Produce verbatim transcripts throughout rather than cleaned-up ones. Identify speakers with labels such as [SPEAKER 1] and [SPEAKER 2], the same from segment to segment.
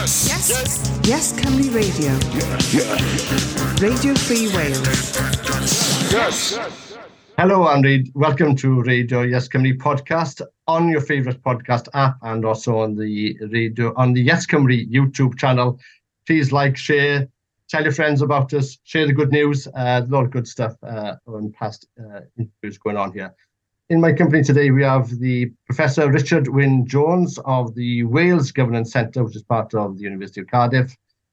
[SPEAKER 1] Yes. Yes. Yes. Yes Cymru Radio. Yes. Radio Free Wales.
[SPEAKER 2] Yes. Hello, Andy. Welcome to Radio Yes Cymru podcast on your favourite podcast app and also on the radio on the Yes Cymru YouTube channel. Please like, share, tell your friends about us, share the good news. Uh, a lot of good stuff uh, on past uh, interviews going on here. In my company today, we have the Professor Richard Wyn-Jones of the Wales Governance Centre, which is part of the University of Cardiff.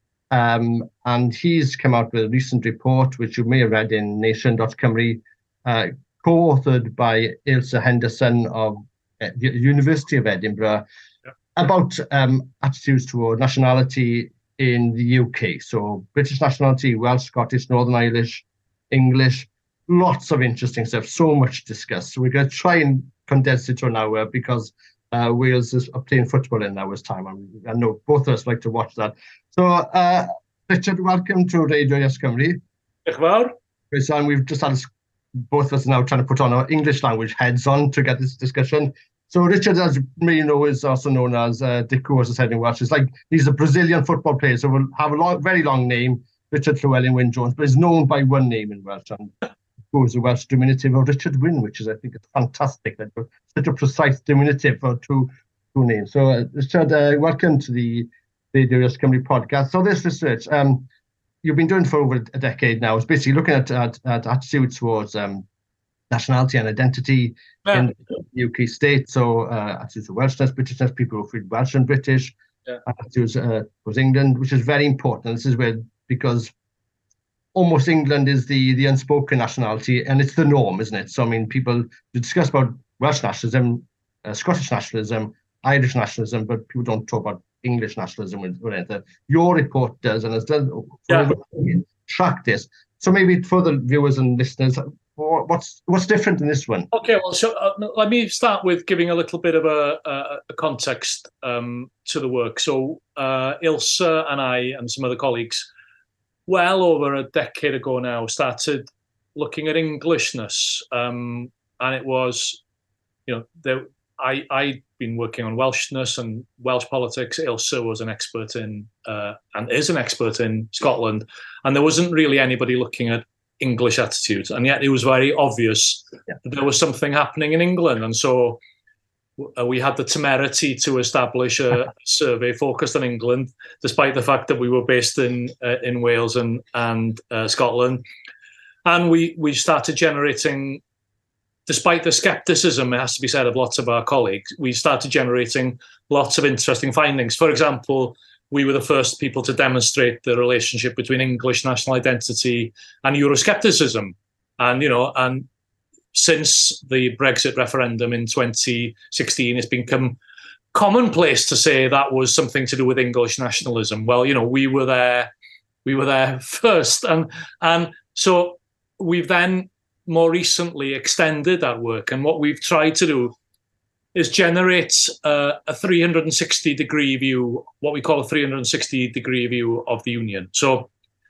[SPEAKER 2] Um, and he's come out with a recent report, which you may have read in nation dot cymru, uh, co-authored by Ailsa Henderson of uh, the University of Edinburgh, yeah. about um, attitudes toward nationality in the U K. So British nationality, Welsh, Scottish, Northern Irish, English. Lots of interesting stuff, so much discussed. So we're going to try and condense it to an hour because uh, Wales is playing football in an hour's time. And I know both of us like to watch that. So, uh, Richard, welcome to Radio Yes Cymru.
[SPEAKER 3] Diolch
[SPEAKER 2] And we've just had both of us now trying to put on our English language heads on to get this discussion. So Richard, as you may know, is also known as uh, Dico, as I said in Welsh. It's like he's a Brazilian football player, so we'll have a long, very long name, Richard Llewellyn Wyn-Jones, but he's known by one name in Welsh. And was a Welsh diminutive of Richard Wyn, which is, I think, it's fantastic. That such a precise diminutive for two two names. So, uh, Richard, uh, welcome to the Radio Yes Cymru podcast. So, this research um, you've been doing for over a decade now is basically looking at, at, at attitudes towards um, nationality and identity yeah. in the U K state. So, uh, attitudes to Welshness, Britishness, people who feel Welsh and British, yeah. attitudes uh, towards England, which is very important. This is where, because almost England is the the unspoken nationality, and it's the norm, isn't it? So, I mean, people discuss about Welsh nationalism, uh, Scottish nationalism, Irish nationalism, but people don't talk about English nationalism or anything. Your report does, and has done yeah. track this. So, maybe for the viewers and listeners, what's what's different in this one?
[SPEAKER 3] Okay, well, so uh, let me start with giving a little bit of a, a, a context um, to the work. So, uh, Ailsa and I and some other colleagues, well over a decade ago now, started looking at Englishness, um, and it was, you know, there, I I'd been working on Welshness and Welsh politics. Ailsa was an expert in uh, and is an expert in Scotland, and there wasn't really anybody looking at English attitudes, and yet it was very obvious yeah. that there was something happening in England, and so Uh, we had the temerity to establish a survey focused on England, despite the fact that we were based in uh, in Wales and and uh, Scotland, and we we started generating, despite the scepticism, it has to be said, of lots of our colleagues, we started generating lots of interesting findings. For example, we were the first people to demonstrate the relationship between English national identity and Euroscepticism, and you know and. Since the Brexit referendum in twenty sixteen, it's become commonplace to say that was something to do with English nationalism. Well, you know, we were there, we were there first, and and so we've then more recently extended that work. And what we've tried to do is generate uh, a three hundred sixty degree view, what we call a three hundred sixty degree view of the Union. So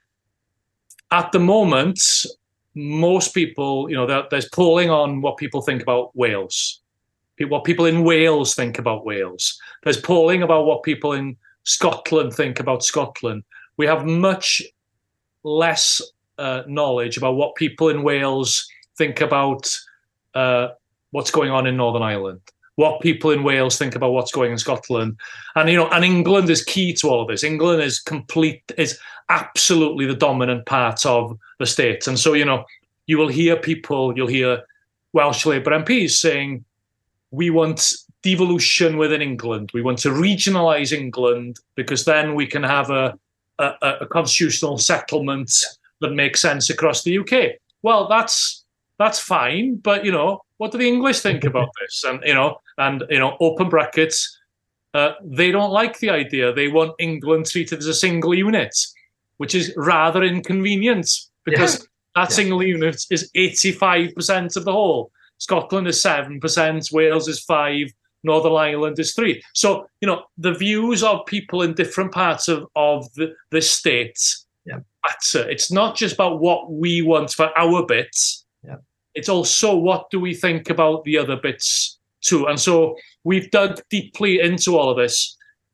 [SPEAKER 3] at the moment, most people, you know, there's polling on what people think about Wales, what people in Wales think about Wales. There's polling about what people in Scotland think about Scotland. We have much less uh, knowledge about what people in Wales think about uh, what's going on in Northern Ireland, what people in Wales think about what's going on in Scotland. And, you know, and England is key to all of this. England is complete, is absolutely the dominant part of the state. And so, you know, you will hear people, you'll hear Welsh Labour M Ps saying, we want devolution within England. We want to regionalise England because then we can have a, a, a constitutional settlement that makes sense across the U K. Well, that's that's fine, but, you know, what do the English think about this? And, you know, and, you know, open brackets, uh, they don't like the idea. They want England treated as a single unit, which is rather inconvenient because yeah. that yeah. single unit is eighty-five percent of the whole. Scotland is seven percent, Wales is five, Northern Ireland is three. So, you know, the views of people in different parts of, of the, the state yeah. matter. It's not just about what we want for our bits. Yeah. It's also what do we think about the other bits too. And so we've dug deeply into all of this.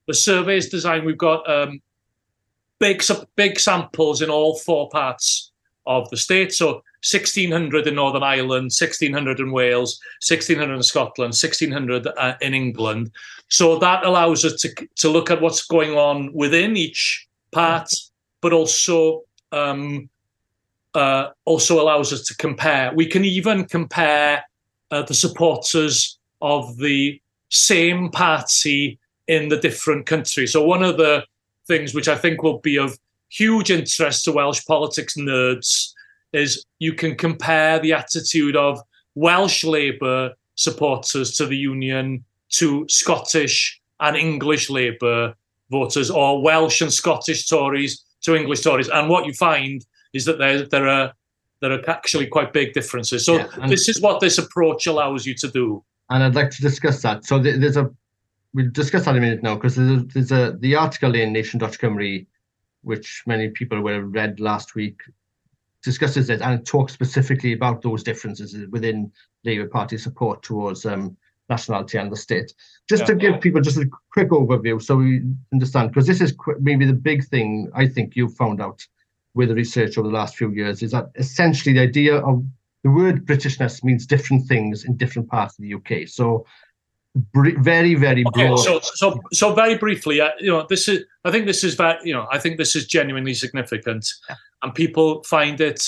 [SPEAKER 3] the survey is designed. We've got um, big big samples in all four parts of the state. So sixteen hundred in Northern Ireland, sixteen hundred in Wales, sixteen hundred in Scotland, sixteen hundred uh, in England. So that allows us to to look at what's going on within each part, but also um, uh, also allows us to compare. We can even compare uh, the supporters of the same party in the different countries. So one of the things which I think will be of huge interest to Welsh politics nerds is you can compare the attitude of Welsh Labour supporters to the Union to Scottish and English Labour voters, or Welsh and Scottish Tories to English Tories. And what you find is that there, there are there are actually quite big differences. So yeah, this is what this approach allows you to do.
[SPEAKER 2] And I'd like to discuss that. So there's a, we'll discuss that in a minute now, because there's a, there's a the article in Nation dot Cymru, which many people will have read last week, discusses it and talks specifically about those differences within Labour Party support towards um, nationality and the state. Just yeah, to give yeah. people just a quick overview so we understand, because this is qu- maybe the big thing I think you've found out with the research over the last few years, is that essentially the idea of the word Britishness means different things in different parts of the U K. So br- very, very broad.
[SPEAKER 3] Okay, so, so, so very briefly, uh, you know, this is, I think this is very, you know, I think this is genuinely significant, yeah. and people find it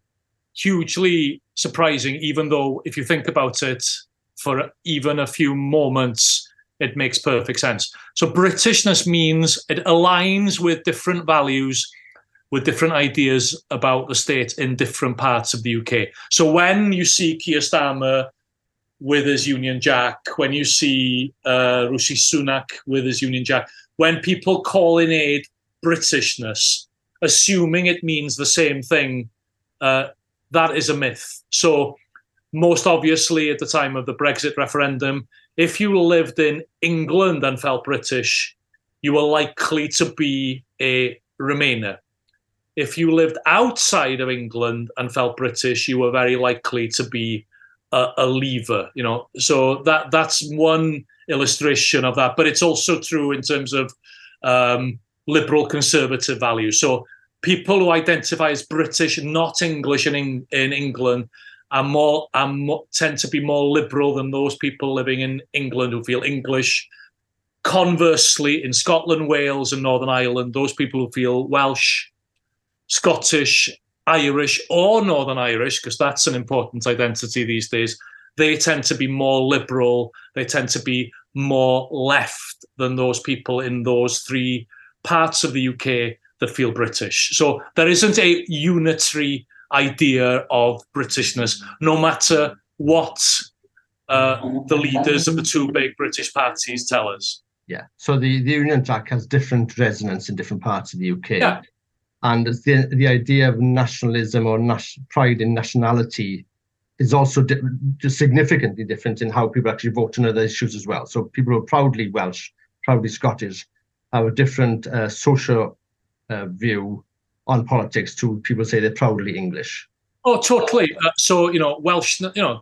[SPEAKER 3] hugely surprising, even though if you think about it for even a few moments, it makes perfect sense. So Britishness means it aligns with different values, with different ideas about the state in different parts of the U K. So when you see Keir Starmer with his Union Jack, when you see uh, Rishi Sunak with his Union Jack, when people call in aid Britishness, assuming it means the same thing, uh, that is a myth. So most obviously at the time of the Brexit referendum, if you lived in England and felt British, you were likely to be a Remainer. If you lived outside of England and felt British, you were very likely to be a, a leaver. You know, so that that's one illustration of that. But it's also true in terms of um, liberal conservative values. So people who identify as British, not English, in in England, are more are more, tend to be more liberal than those people living in England who feel English. Conversely, in Scotland, Wales, and Northern Ireland, those people who feel Welsh, Scottish, Irish, or Northern Irish, because that's an important identity these days, they tend to be more liberal, they tend to be more left than those people in those three parts of the U K that feel British. So there isn't a unitary idea of Britishness, no matter what uh, the leaders of the two big British parties tell us.
[SPEAKER 2] Yeah, so the, the Union Jack has different resonance in different parts of the U K.
[SPEAKER 3] Yeah.
[SPEAKER 2] And the the idea of nationalism or nas- pride in nationality is also di- just significantly different in how people actually vote on other issues as well. So people who are proudly Welsh, proudly Scottish, have a different uh, social uh, view on politics to people say they're proudly English.
[SPEAKER 3] Oh, totally. Uh, so, you know, Welsh, you know,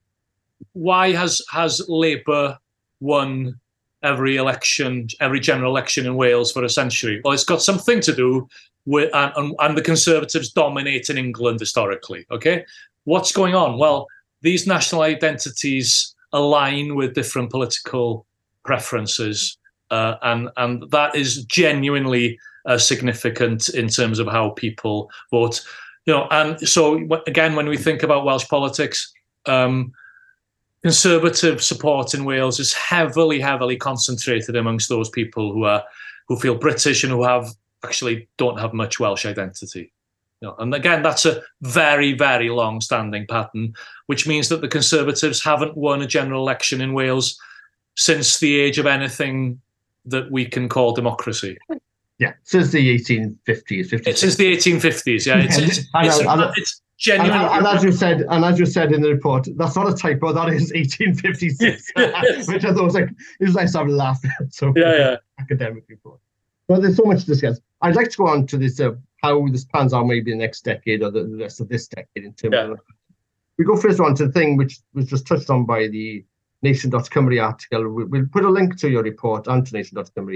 [SPEAKER 3] why has has Labour won every election, every general election in Wales for a century? Well, it's got something to do with, and, and, and the Conservatives dominate in England historically, okay? What's going on? Well, these national identities align with different political preferences, uh, and, and that is genuinely uh, significant in terms of how people vote. You know, and so, again, when we think about Welsh politics, um, Conservative support in Wales is heavily, heavily concentrated amongst those people who are who feel British and who have actually don't have much Welsh identity. You know, and again, that's a very, very long-standing pattern, which means that the Conservatives haven't won a general election in Wales since the age of anything that we can call democracy.
[SPEAKER 2] Yeah, since the eighteen fifties.
[SPEAKER 3] fifties. Since the eighteen fifties, yeah. It's, it's, it's, it's, it's genuinely.
[SPEAKER 2] And, and as you said, and as you said in the report, that's not a typo. That is eighteen fifty-six, which I thought was like it was nice to have a laugh. So
[SPEAKER 3] yeah, yeah.
[SPEAKER 2] Academic report. But there's so much to discuss. I'd like to go on to this uh, how this pans out maybe the next decade or the, the rest of this decade in terms yeah. of. We go first on to the thing which was just touched on by the Nation dot Cymru article. We, we'll put a link to your report and to Nation dot Cymru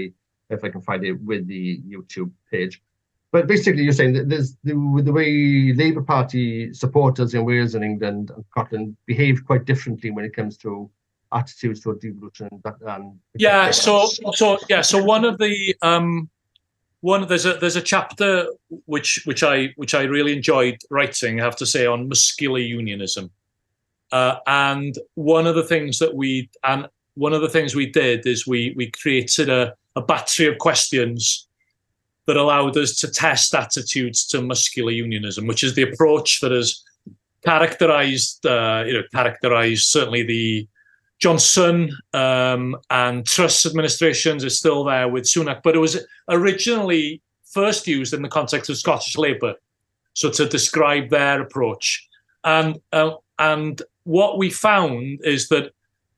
[SPEAKER 2] if I can find it with the YouTube page. But basically, you're saying that there's the, the way Labour Party supporters in Wales and England and Scotland behave quite differently when it comes to attitudes toward devolution. And
[SPEAKER 3] yeah. So, so yeah. So one of the um, one there's a there's a chapter which which I which I really enjoyed writing, I have to say, on muscular unionism. Uh, and one of the things that we and one of the things we did is we we created a, a battery of questions that allowed us to test attitudes to muscular unionism, which is the approach that has characterized, uh, you know, characterized certainly the Johnson um, and Truss administrations. Is still there with Sunak, but it was originally first used in the context of Scottish Labour, so to describe their approach. And uh, and what we found is that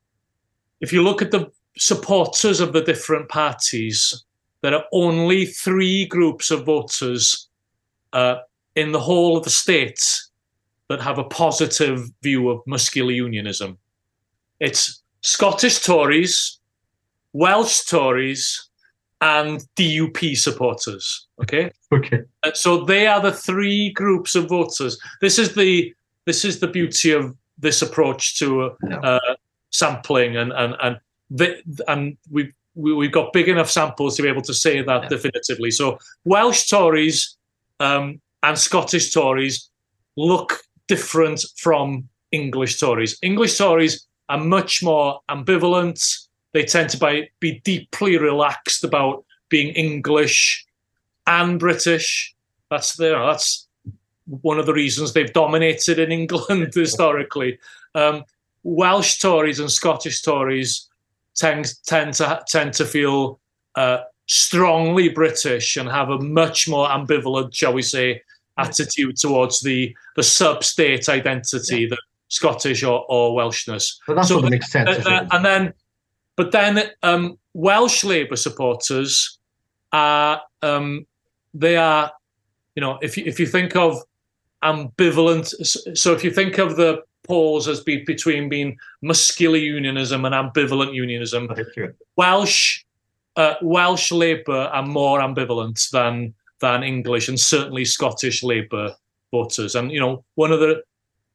[SPEAKER 3] if you look at the supporters of the different parties, there are only three groups of voters uh, in the whole of the state that have a positive view of muscular unionism. It's Scottish Tories, Welsh Tories, and D U P supporters. Okay.
[SPEAKER 2] Okay.
[SPEAKER 3] Uh, so they are the three groups of voters. This is the this is the beauty of this approach to uh,
[SPEAKER 2] No.
[SPEAKER 3] uh, sampling, and and and the, and we've we, we've got big enough samples to be able to say that
[SPEAKER 2] Yeah.
[SPEAKER 3] definitively. So Welsh Tories um, and Scottish Tories look different from English Tories. English Tories are much more ambivalent. They tend to be, be deeply relaxed about being English and British. That's the, that's one of the reasons they've dominated in England historically. Um, Welsh Tories and Scottish Tories tend tend to tend to feel uh, strongly British and have a much more ambivalent, shall we say, attitude towards the the sub-state identity,
[SPEAKER 2] Yeah.
[SPEAKER 3] the Scottish or, or Welshness.
[SPEAKER 2] But that
[SPEAKER 3] So
[SPEAKER 2] sort of makes sense.
[SPEAKER 3] uh,
[SPEAKER 2] doesn't
[SPEAKER 3] uh,
[SPEAKER 2] it?
[SPEAKER 3] and then, but then um, Welsh Labour supporters are um, they are, you know, if you, if you think of ambivalent, so if you think of the polls as be between being muscular unionism and ambivalent unionism,
[SPEAKER 2] Okay, sure.
[SPEAKER 3] Welsh uh, Welsh Labour are more ambivalent than than English and certainly Scottish Labour voters. And you know, one of the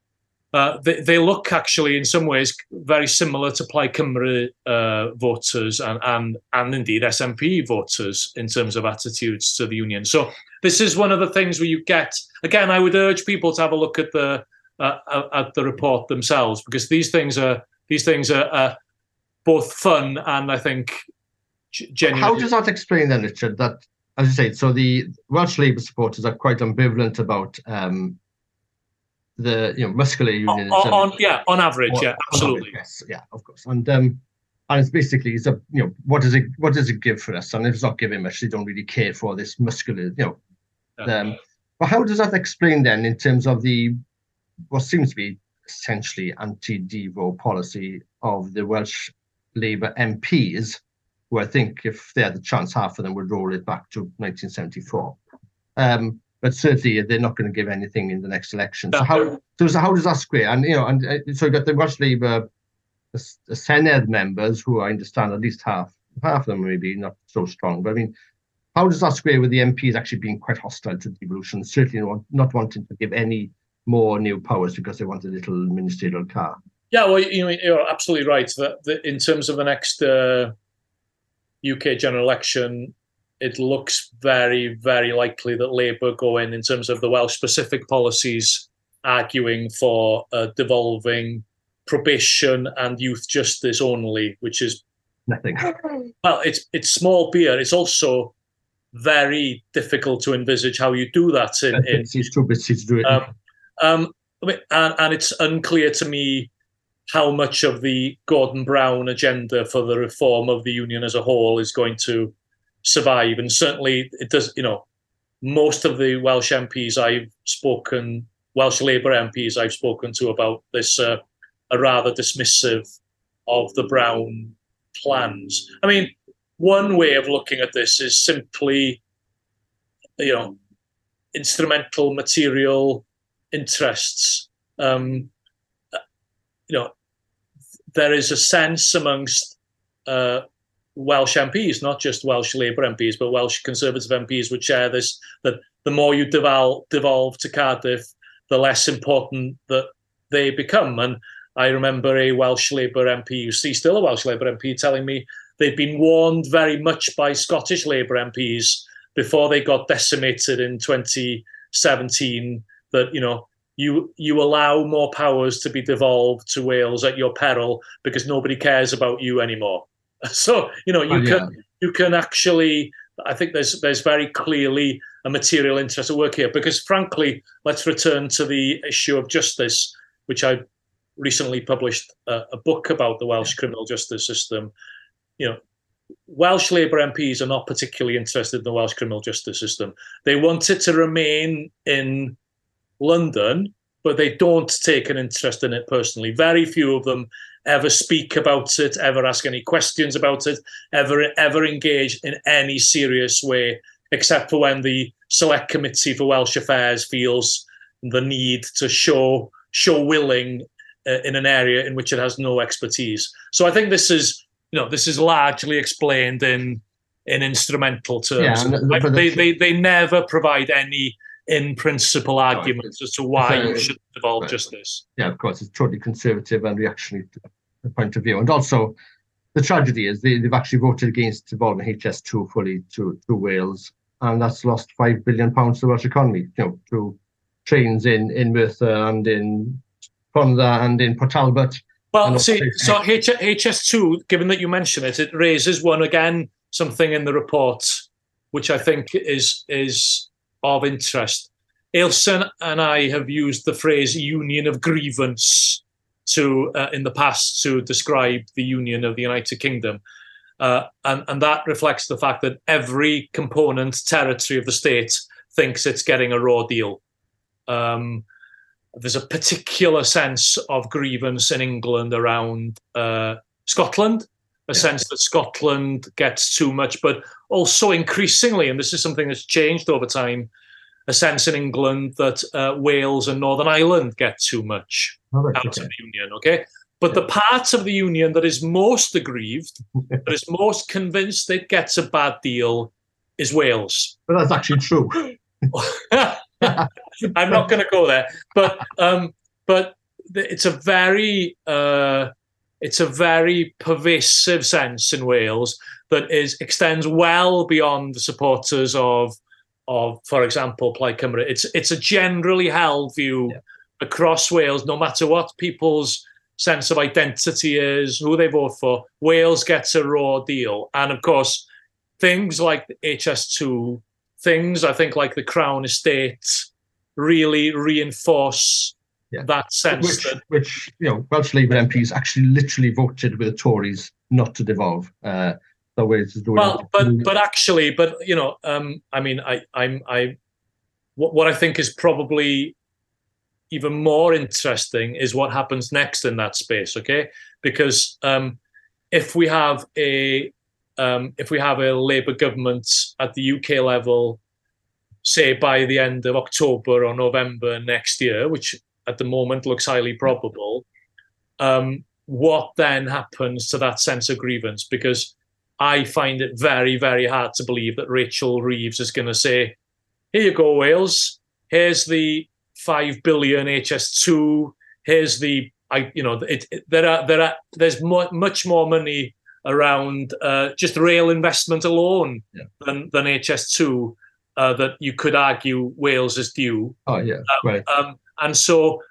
[SPEAKER 3] uh, they, they look actually in some ways very similar to Plaid Cymru uh, voters and, and and indeed S N P voters in terms of attitudes to the union. So this is one of the things where you get, again, I would urge people to have a look at the uh, at the report themselves, because these things are these things are uh, both fun and I think genuine.
[SPEAKER 2] How does that explain then, Richard, that, as you say, so the Welsh Labour supporters are quite ambivalent about um, the, you know, muscular unionism?
[SPEAKER 3] On, on, yeah, on average,
[SPEAKER 2] Or-
[SPEAKER 3] yeah,
[SPEAKER 2] on
[SPEAKER 3] absolutely.
[SPEAKER 2] average, yes, yeah, of course. And um, and it's basically, it's a, you know, what does it what does it give for us? And if it's not giving much, they don't really care for this muscular, you know.
[SPEAKER 3] Yeah.
[SPEAKER 2] Um, but how does that explain then in terms of the what seems to be essentially anti-Devo policy of the Welsh Labour M Ps, who I think, if they had the chance, half of them would roll it back to nineteen seventy-four. Um, but certainly they're not going to give anything in the next election. So how so how does that square? And you know, and uh, so you got the Welsh Labour the, the Senedd members, who I understand at least half half of them maybe not so strong. But I mean, how does that square with the M Ps actually being quite hostile to devolution, certainly not, not wanting to give any more new powers because they want a little ministerial car?
[SPEAKER 3] Yeah, well, you know, you're absolutely right. That, that in terms of the next uh, U K general election, it looks very, very likely that Labour go in in terms of the Welsh-specific policies, arguing for uh, devolving probation and youth justice only, which is,
[SPEAKER 2] Nothing.
[SPEAKER 3] well, it's it's small beer. It's also very difficult to envisage how you do that in. in
[SPEAKER 2] It's too busy to do it.
[SPEAKER 3] um, um, I mean, and, and it's unclear to me how much of the Gordon Brown agenda for the reform of the union as a whole is going to survive. And certainly it does, you know, most of the Welsh M Ps I've spoken, Welsh Labour M Ps I've spoken to about this uh, are rather dismissive of the Brown plans. I mean, one way of looking at this is simply, you know, instrumental material interests. Um, you know, there is a sense amongst uh, Welsh M Ps, not just Welsh Labour M Ps, but Welsh Conservative M Ps would share this, that the more you devolve, devolve to Cardiff, the less important that they become. And I remember a Welsh Labour M P, you see still a Welsh Labour M P, telling me they'd been warned very much by Scottish Labour M Ps before they got decimated in twenty seventeen that, you know, you you allow more powers to be devolved to Wales at your peril because nobody cares about you anymore. So, you know, you oh, yeah. can you can actually, I think there's there's very clearly a material interest at work here, because frankly, let's return to the issue of justice, which I recently published a, a book about the Welsh yeah. criminal justice system. You know, Welsh Labour M Ps are not particularly interested in the Welsh criminal justice system. They want it to remain in London, but they don't take an interest in it personally. Very few of them ever speak about it, ever ask any questions about it, ever ever engage in any serious way, except for when the Select Committee for Welsh Affairs feels the need to show show willing uh, in an area in which it has no expertise. So I think this is, you know, this is largely explained in in instrumental terms. Yeah, the, the, they, they they never provide any in principle arguments as to why uh, you should devolve right. justice.
[SPEAKER 2] Yeah, of course, it's totally conservative and reactionary point of view. And also, the tragedy is they, they've actually voted against devolving H S two fully to, to Wales, and that's lost five billion pounds to the Welsh economy, you know, through trains in, in Merthyr and in Rhondda and in Port Talbot.
[SPEAKER 3] Well, see, so H S two, given that you mention it, it raises one again, something in the report, which I think is is of interest. Ailsa and I have used the phrase union of grievance to uh, in the past to describe the union of the United Kingdom. Uh, and, and that reflects the fact that every component territory of the state thinks it's getting a raw deal. Um, there's a particular sense of grievance in England around uh, Scotland, a yeah. sense that Scotland gets too much, but also increasingly, and this is something that's changed over time, a sense in England that uh, Wales and Northern Ireland get too much oh, right, out okay. of the union, okay? But yeah. the part of the union that is most aggrieved, that is most convinced it gets a bad deal, is Wales.
[SPEAKER 2] But that's actually true.
[SPEAKER 3] I'm not going to go there, but um, but it's a very uh, it's a very pervasive sense in Wales that is extends well beyond the supporters of of, for example, Plaid Cymru. It's it's a generally held view yeah. across Wales, no matter what people's sense of identity is, who they vote for. Wales gets a raw deal, and of course, things like H S two, things I think like the Crown Estate, really reinforce yeah. that sense.
[SPEAKER 2] Which,
[SPEAKER 3] that,
[SPEAKER 2] which you know, Welsh Labour M Ps actually literally voted with the Tories not to devolve. Uh, the way it's doing
[SPEAKER 3] well, but but actually, but you know, um, I mean, I I'm I what what I think is probably even more interesting is what happens next in that space. Okay, because um, if we have a um, if we have a Labour government at the U K level, say by the end of October or November next year, which at the moment looks highly probable, um, what then happens to that sense of grievance? Because I find it very, very hard to believe that Rachel Reeves is going to say, here you go, Wales, here's the five billion H S two, here's the, I, you know, it, it, there are, there are, there's mo- much more money around uh, just rail investment alone yeah. than, than H S two. Uh, that you could argue Wales is due.
[SPEAKER 2] Oh, yeah,
[SPEAKER 3] um,
[SPEAKER 2] right.
[SPEAKER 3] Um, and so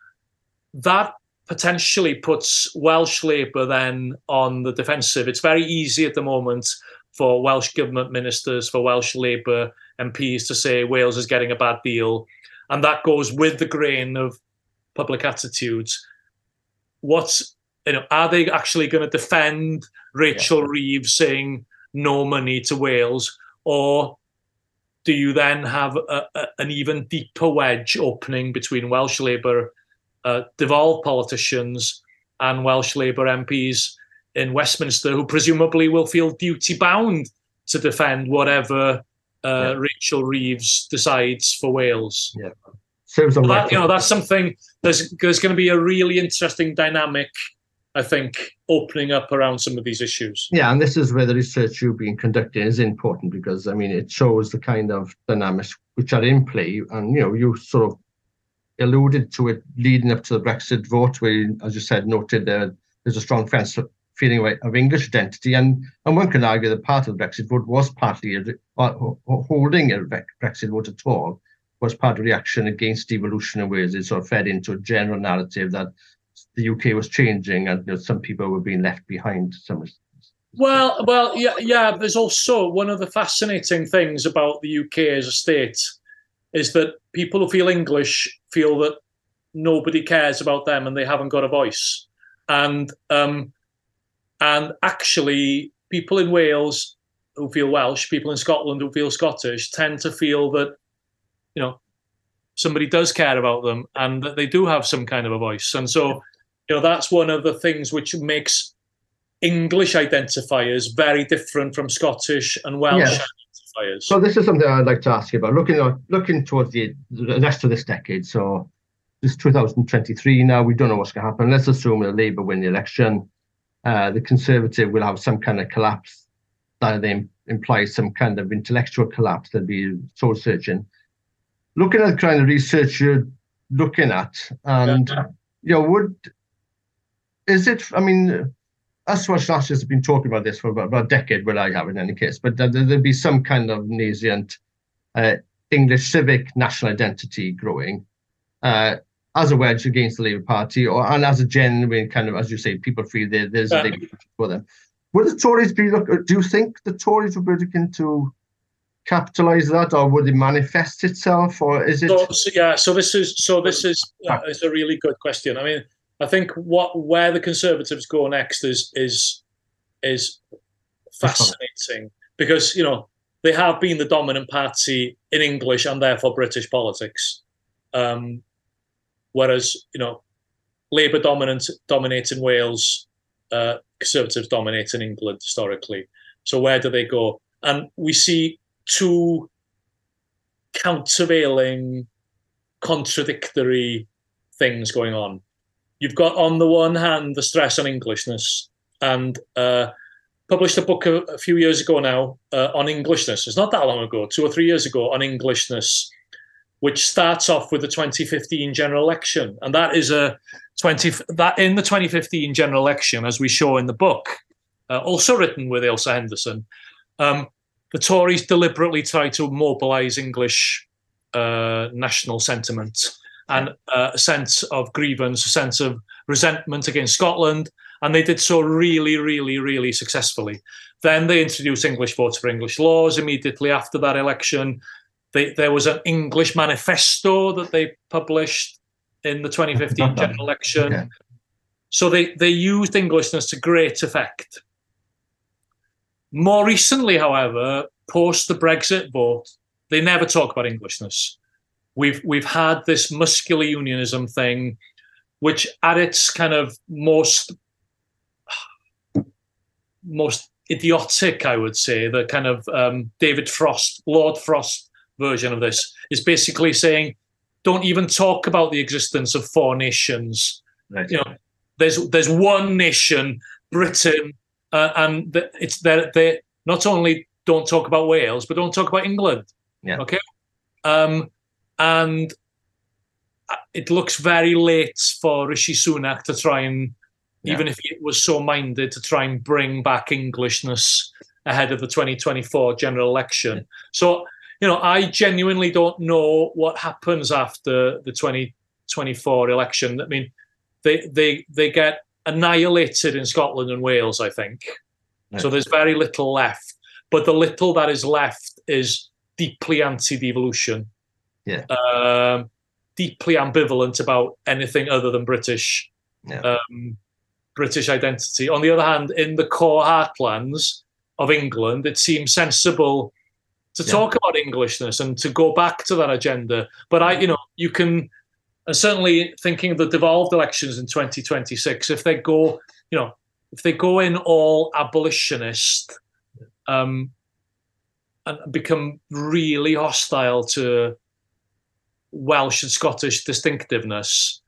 [SPEAKER 3] that potentially puts Welsh Labour then on the defensive. It's very easy at the moment for Welsh government ministers, for Welsh Labour M Ps to say Wales is getting a bad deal. And that goes with the grain of public attitudes. What's, you know, are they actually going to defend Rachel yeah. Reeves saying no money to Wales? Or do you then have a, a, an even deeper wedge opening between Welsh Labour uh, devolved politicians and Welsh Labour M Ps in Westminster, who presumably will feel duty-bound to defend whatever uh, yeah. Rachel Reeves decides for Wales?
[SPEAKER 2] Yeah,
[SPEAKER 3] so that, you know, that's something. There's there's going to be a really interesting dynamic I think, opening up around some of these issues.
[SPEAKER 2] Yeah, and this is where the research you've been conducting is important because, I mean, it shows the kind of dynamics which are in play. And, you know, you sort of alluded to it leading up to the Brexit vote, where, you, as you said, noted that there's a strong feeling of English identity. And, and one can argue that part of the Brexit vote was partly a, uh, holding a Brexit vote at all, was part of the reaction against devolution in Wales. It sort of fed into a general narrative that the U K was changing and, you know, some people were being left behind. Some
[SPEAKER 3] well, well, yeah, yeah. There's also one of the fascinating things about the U K as a state is that people who feel English feel that nobody cares about them and they haven't got a voice. And um, and actually, people in Wales who feel Welsh, people in Scotland who feel Scottish, tend to feel that, you know, somebody does care about them and that they do have some kind of a voice. And so, you know, that's one of the things which makes English identifiers very different from Scottish and Welsh
[SPEAKER 2] yes.
[SPEAKER 3] identifiers.
[SPEAKER 2] So this is something I'd like to ask you about. Looking at, looking towards the, the rest of this decade, so this two thousand twenty-three now, we don't know what's going to happen. Let's assume that Labour win the election. Uh, the Conservative will have some kind of collapse. That then implies some kind of intellectual collapse. There'll be soul searching. Looking at the kind of research you're looking at, and yeah. you know, would is it? I mean, us Welsh nationalists have been talking about this for about, about a decade. Well, I have in any case, but there, there'll be some kind of nascent uh, English civic national identity growing uh, as a wedge against the Labour Party, or and as a genuine kind of, as you say, people feel there, there's yeah. a big for them. Would the Tories be? Look, do you think the Tories would be looking to capitalise that, or would it manifest itself, or is it?
[SPEAKER 3] So, so, yeah, so this is so this is uh, is a really good question. I mean, I think what where the Conservatives go next is is is fascinating because, you know, they have been the dominant party in English and therefore British politics, um, whereas, you know, Labour dominant dominates in Wales, uh, Conservatives dominate in England historically. So where do they go? And we see two countervailing, contradictory things going on. You've got, on the one hand, the stress on Englishness, and uh, published a book a, a few years ago now uh, on Englishness. It's not that long ago, two or three years ago, on Englishness, which starts off with the twenty fifteen general election, and that is a twenty that in the twenty fifteen general election, as we show in the book, uh, also written with Ailsa Henderson. Um, The Tories deliberately tried to mobilise English uh, national sentiment and uh, a sense of grievance, a sense of resentment against Scotland, and they did so really, really, really successfully. Then they introduced English votes for English laws immediately after that election. They, there was an English manifesto that they published in the twenty fifteen general election. Okay. So they, they used Englishness to great effect. More recently, however, post the Brexit vote, they never talk about Englishness. We've we've had this muscular unionism thing, which at its kind of most most idiotic, I would say, the kind of um, David Frost, Lord Frost version of this is basically saying, don't even talk about the existence of four nations. Right. You know, there's there's one nation, Britain. Uh, and the, it's that they not only don't talk about Wales, but don't talk about England.
[SPEAKER 2] Yeah.
[SPEAKER 3] Okay. Um, and it looks very late for Rishi Sunak to try and, yeah. even if he was so minded, to try and bring back Englishness ahead of the twenty twenty-four general election. Yeah. So, you know, I genuinely don't know what happens after the twenty twenty-four election. I mean, they they they get annihilated in Scotland and Wales, I think. Right. So there's very little left. But the little that is left is deeply anti-devolution.
[SPEAKER 2] Yeah.
[SPEAKER 3] Um, deeply ambivalent about anything other than British
[SPEAKER 2] yeah.
[SPEAKER 3] um, British identity. On the other hand, in the core heartlands of England, it seems sensible to yeah. talk about Englishness and to go back to that agenda. But I, you know, you can... And certainly thinking of the devolved elections in twenty twenty-six, if they go, you know, if they go in all abolitionist um, and become really hostile to Welsh and Scottish distinctiveness,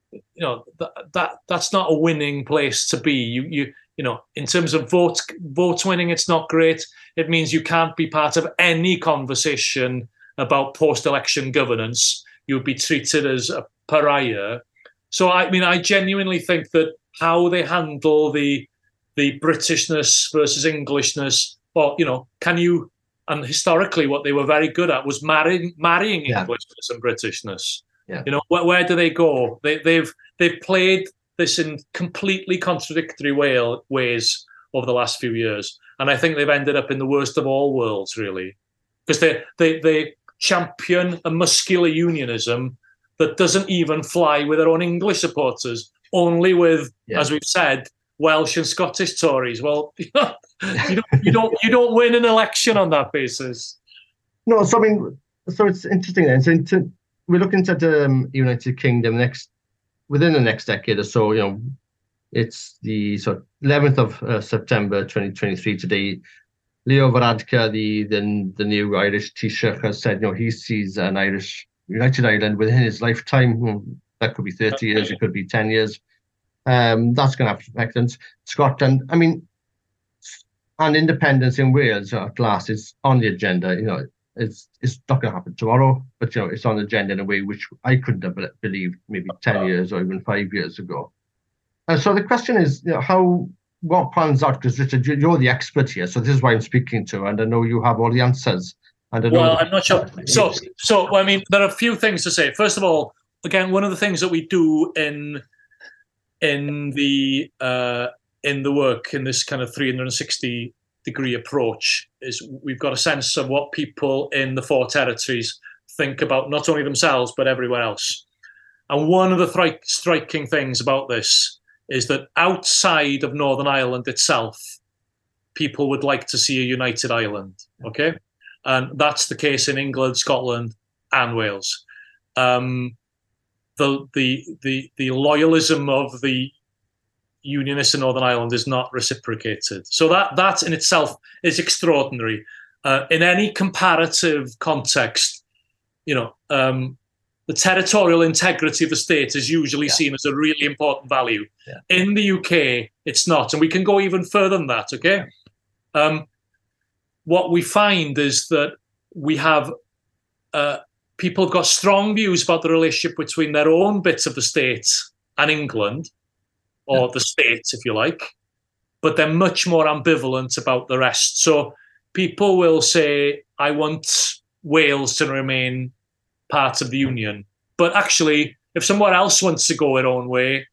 [SPEAKER 3] you know, that, that that's not a winning place to be. You you you know, in terms of vote votes winning, it's not great. It means you can't be part of any conversation about post-election governance. You'll be treated as a pariah. So I mean, I genuinely think that how they handle the the Britishness versus Englishness, or you know, can you? And historically, what they were very good at was marrying marrying
[SPEAKER 2] Yeah.
[SPEAKER 3] Englishness and Britishness.
[SPEAKER 2] Yeah.
[SPEAKER 3] You know, where, where do they go? They, they've they've played this in completely contradictory way, ways over the last few years, and I think they've ended up in the worst of all worlds, really, because they they they champion a muscular unionism that doesn't even fly with their own English supporters, only with,
[SPEAKER 2] Yeah.
[SPEAKER 3] as we've said, Welsh and Scottish Tories. Well, you don't you don't you don't win an election on that basis.
[SPEAKER 2] No, so I mean, so it's interesting then. So into, we're looking at the um, United Kingdom next within the next decade or so. You know, it's the so eleventh of uh, September twenty twenty-three today. Leo Varadkar, the, the the new Irish Taoiseach, has said, you know, he sees an Irish United Ireland within his lifetime. You know, that could be thirty years, it could be ten years. Um, that's going to have effect on Scotland. I mean, and independence in Wales at last is on the agenda. You know, it's it's not going to happen tomorrow, but you know, it's on the agenda in a way which I couldn't have believed maybe ten years or even five years ago. And so the question is, you know, how what plans out? Because Richard, you're the expert here, so this is why I'm speaking to, and I know you have all the answers. And I know
[SPEAKER 3] well,
[SPEAKER 2] that-
[SPEAKER 3] I'm not sure. So, so I mean, there are a few things to say. First of all, again, one of the things that we do in in the uh, in the work in this kind of three hundred sixty degree approach is we've got a sense of what people in the four territories think about not only themselves but everywhere else. And one of the thri- striking things about this is that outside of Northern Ireland itself, people would like to see a united Ireland. Okay, and that's the case in England, Scotland, and Wales. Um, The, the the the loyalism of the unionists in Northern Ireland is not reciprocated. So that that in itself is extraordinary. Uh, in any comparative context, you know, um, the territorial integrity of the state is usually
[SPEAKER 2] Yeah.
[SPEAKER 3] seen as a really important value.
[SPEAKER 2] Yeah.
[SPEAKER 3] In the U K, it's not, and we can go even further than that. Okay, um, what we find is that we have. Uh, People have got strong views about the relationship between their own bits of the state and England, or
[SPEAKER 2] Yeah.
[SPEAKER 3] the state, if you like, but they're much more ambivalent about the rest. So people will say, I want Wales to remain part of the Union. But actually, if somewhere else wants to go their own way,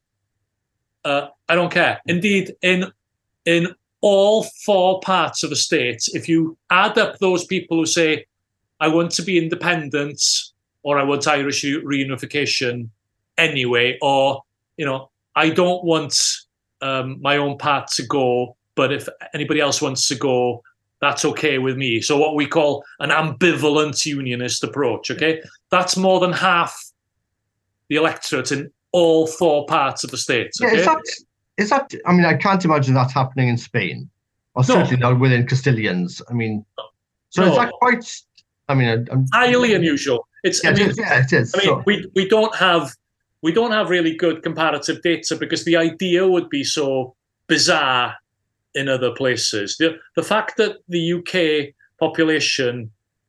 [SPEAKER 3] uh, I don't care. Indeed, in in all four parts of the state, if you add up those people who say, I want to be independent, or I want Irish reunification anyway, or, you know, I don't want um, my own part to go, but if anybody else wants to go, that's okay with me. So what we call an ambivalent unionist approach, okay? That's more than half the electorate in all four parts of the state. Okay?
[SPEAKER 2] Yeah, is that, is that, I mean, I can't imagine that happening in Spain, or certainly
[SPEAKER 3] No.
[SPEAKER 2] not within Castilians. I mean, so
[SPEAKER 3] No.
[SPEAKER 2] is that quite, I mean, I- I'm,
[SPEAKER 3] Highly unusual. It's,
[SPEAKER 2] yeah,
[SPEAKER 3] I
[SPEAKER 2] it
[SPEAKER 3] mean,
[SPEAKER 2] is, yeah, it is.
[SPEAKER 3] I mean,
[SPEAKER 2] So-
[SPEAKER 3] we, we don't have we don't have really good comparative data because the idea would be so bizarre in other places. The the fact that the U K population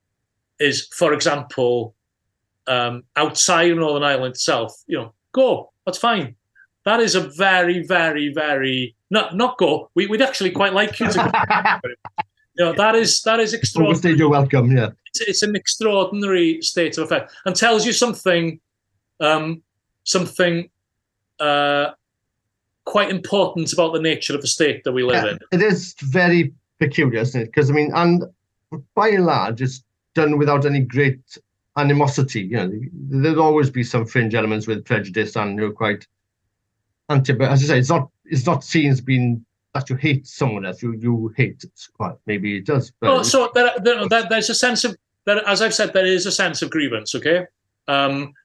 [SPEAKER 3] is, for example, um, outside of Northern Ireland itself, you know, go, that's fine. That is a very, very, very not not go. We, we'd actually quite like you to go. You know, that is that is extraordinary.
[SPEAKER 2] Overstayed your welcome, yeah.
[SPEAKER 3] It's, it's an extraordinary state of affairs and tells you something, um, something uh, quite important about the nature of the state that we live
[SPEAKER 2] Yeah,
[SPEAKER 3] in.
[SPEAKER 2] it is very peculiar, isn't it? Because, I mean, and by and large, it's done without any great animosity. You know, there'll always be some fringe elements with prejudice and you're quite anti, but as I say, it's not it's not seen as being that you hate someone else. You you hate it. Well, maybe it does. But
[SPEAKER 3] Oh, so there, there, there, there's a sense of that, as I've said, there is a sense of grievance. Okay, um,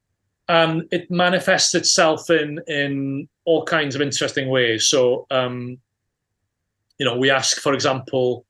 [SPEAKER 3] and it manifests itself in in all kinds of interesting ways. So, um, you know, we ask, for example,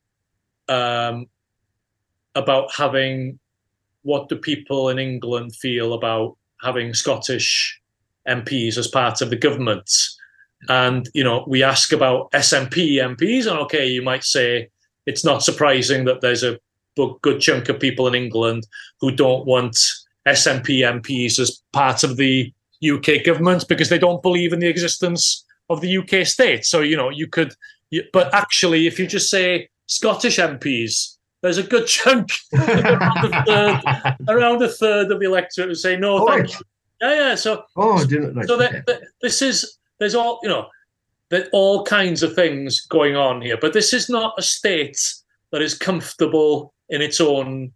[SPEAKER 3] um, about having what do people in England feel about having Scottish M Ps as part of the government. And, you know, we ask about S N P M Ps, and okay, you might say it's not surprising that there's a good chunk of people in England who don't want S N P M Ps as part of the U K government because they don't believe in the existence of the U K state. So, you know, you could, you, but actually, if you just say Scottish M Ps, there's a good chunk, around, a third, around a third of the electorate who say no,
[SPEAKER 2] oh,
[SPEAKER 3] thank
[SPEAKER 2] right.
[SPEAKER 3] you. Yeah, yeah. So,
[SPEAKER 2] oh, I didn't know.
[SPEAKER 3] so that, that, this is, there's all, you know, there all kinds of things going on here, but this is not a state that is comfortable in its own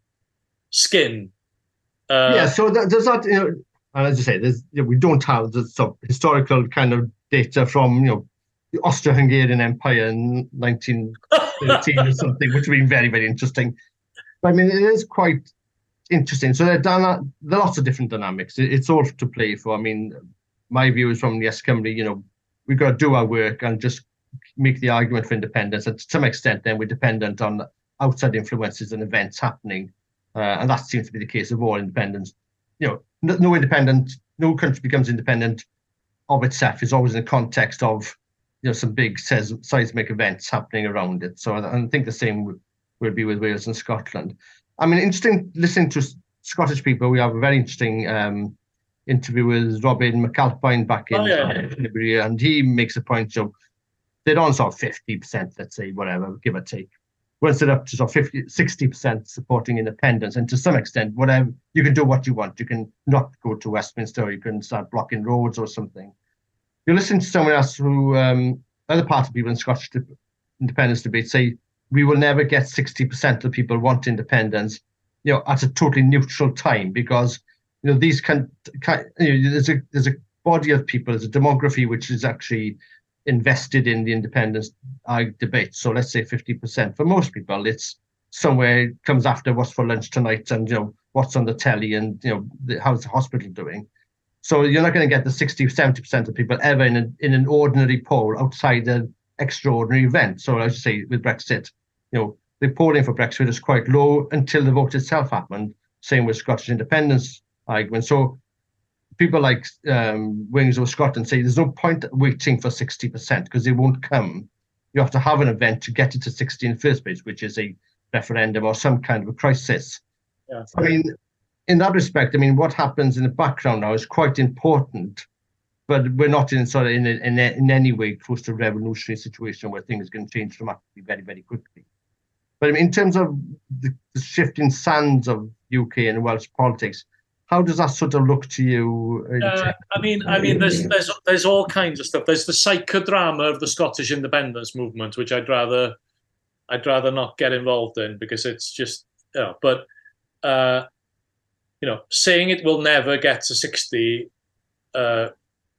[SPEAKER 3] skin. Uh,
[SPEAKER 2] yeah, so that, there's that, you know, and as you say, there's, you know, we don't have the sort of historical kind of data from, you know, the Austro-Hungarian Empire in nineteen thirteen or something, which would be very, very interesting. But I mean, it is quite interesting. So there are, dyna- there are lots of different dynamics. It, it's all to play for. I mean, my view is from Yes Cymru, you know, we've got to do our work and just make the argument for independence. And to some extent, then we're dependent on outside influences and events happening. Uh, and that seems to be the case of all independence. You know, no, no independent, no country becomes independent of itself. It's always in the context of, you know, some big seismic events happening around it. So I, I think the same will, will be with Wales and Scotland. I mean, interesting listening to Scottish people. We have a very interesting um, interview with Robin McAlpine back in
[SPEAKER 3] oh, yeah.
[SPEAKER 2] February, and he makes a point of they're on sort of fifty percent, let's say, whatever, give or take. Once they're up to sort of fifty, sixty percent supporting independence, and to some extent, whatever, you can do what you want. You can not go to Westminster, or you can start blocking roads or something. You listen to someone else who, um, other party people in Scottish independence debate say, we will never get sixty percent of people want independence, you know, at a totally neutral time, because, you know, these can, can you know, there's a there's a body of people, there's a demography which is actually invested in the independence uh, debate. So let's say fifty percent. For most people, it's somewhere, it comes after what's for lunch tonight and, you know, what's on the telly and, you know, the, how's the hospital doing. So you're not going to get the sixty, seventy percent of people ever in, a, in an ordinary poll outside an extraordinary event. So as you say, with Brexit, you know, the polling for Brexit is quite low until the vote itself happened. Same with Scottish independence argument. So people like um, Wings of Scotland say there's no point waiting for sixty percent because they won't come. You have to have an event to get it to sixty in the first place, which is a referendum or some kind of a crisis.
[SPEAKER 3] Yeah.
[SPEAKER 2] I mean, in that respect, I mean, what happens in the background now is quite important, but we're not in sort of in, in, in any way close to a revolutionary situation where things can change dramatically very, very quickly. But I mean, in terms of the, the shifting sands of U K and Welsh politics, how does that sort of look to you?
[SPEAKER 3] Uh, I mean, I mean, there's there's there's all kinds of stuff. There's the psychodrama of the Scottish independence movement, which I'd rather I'd rather not get involved in because it's just, you know, but uh, you know, saying it will never get to sixty. Uh,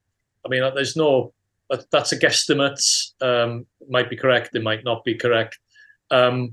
[SPEAKER 3] I mean, there's no. That's a guesstimate. Um, it might be correct. It might not be correct. Um,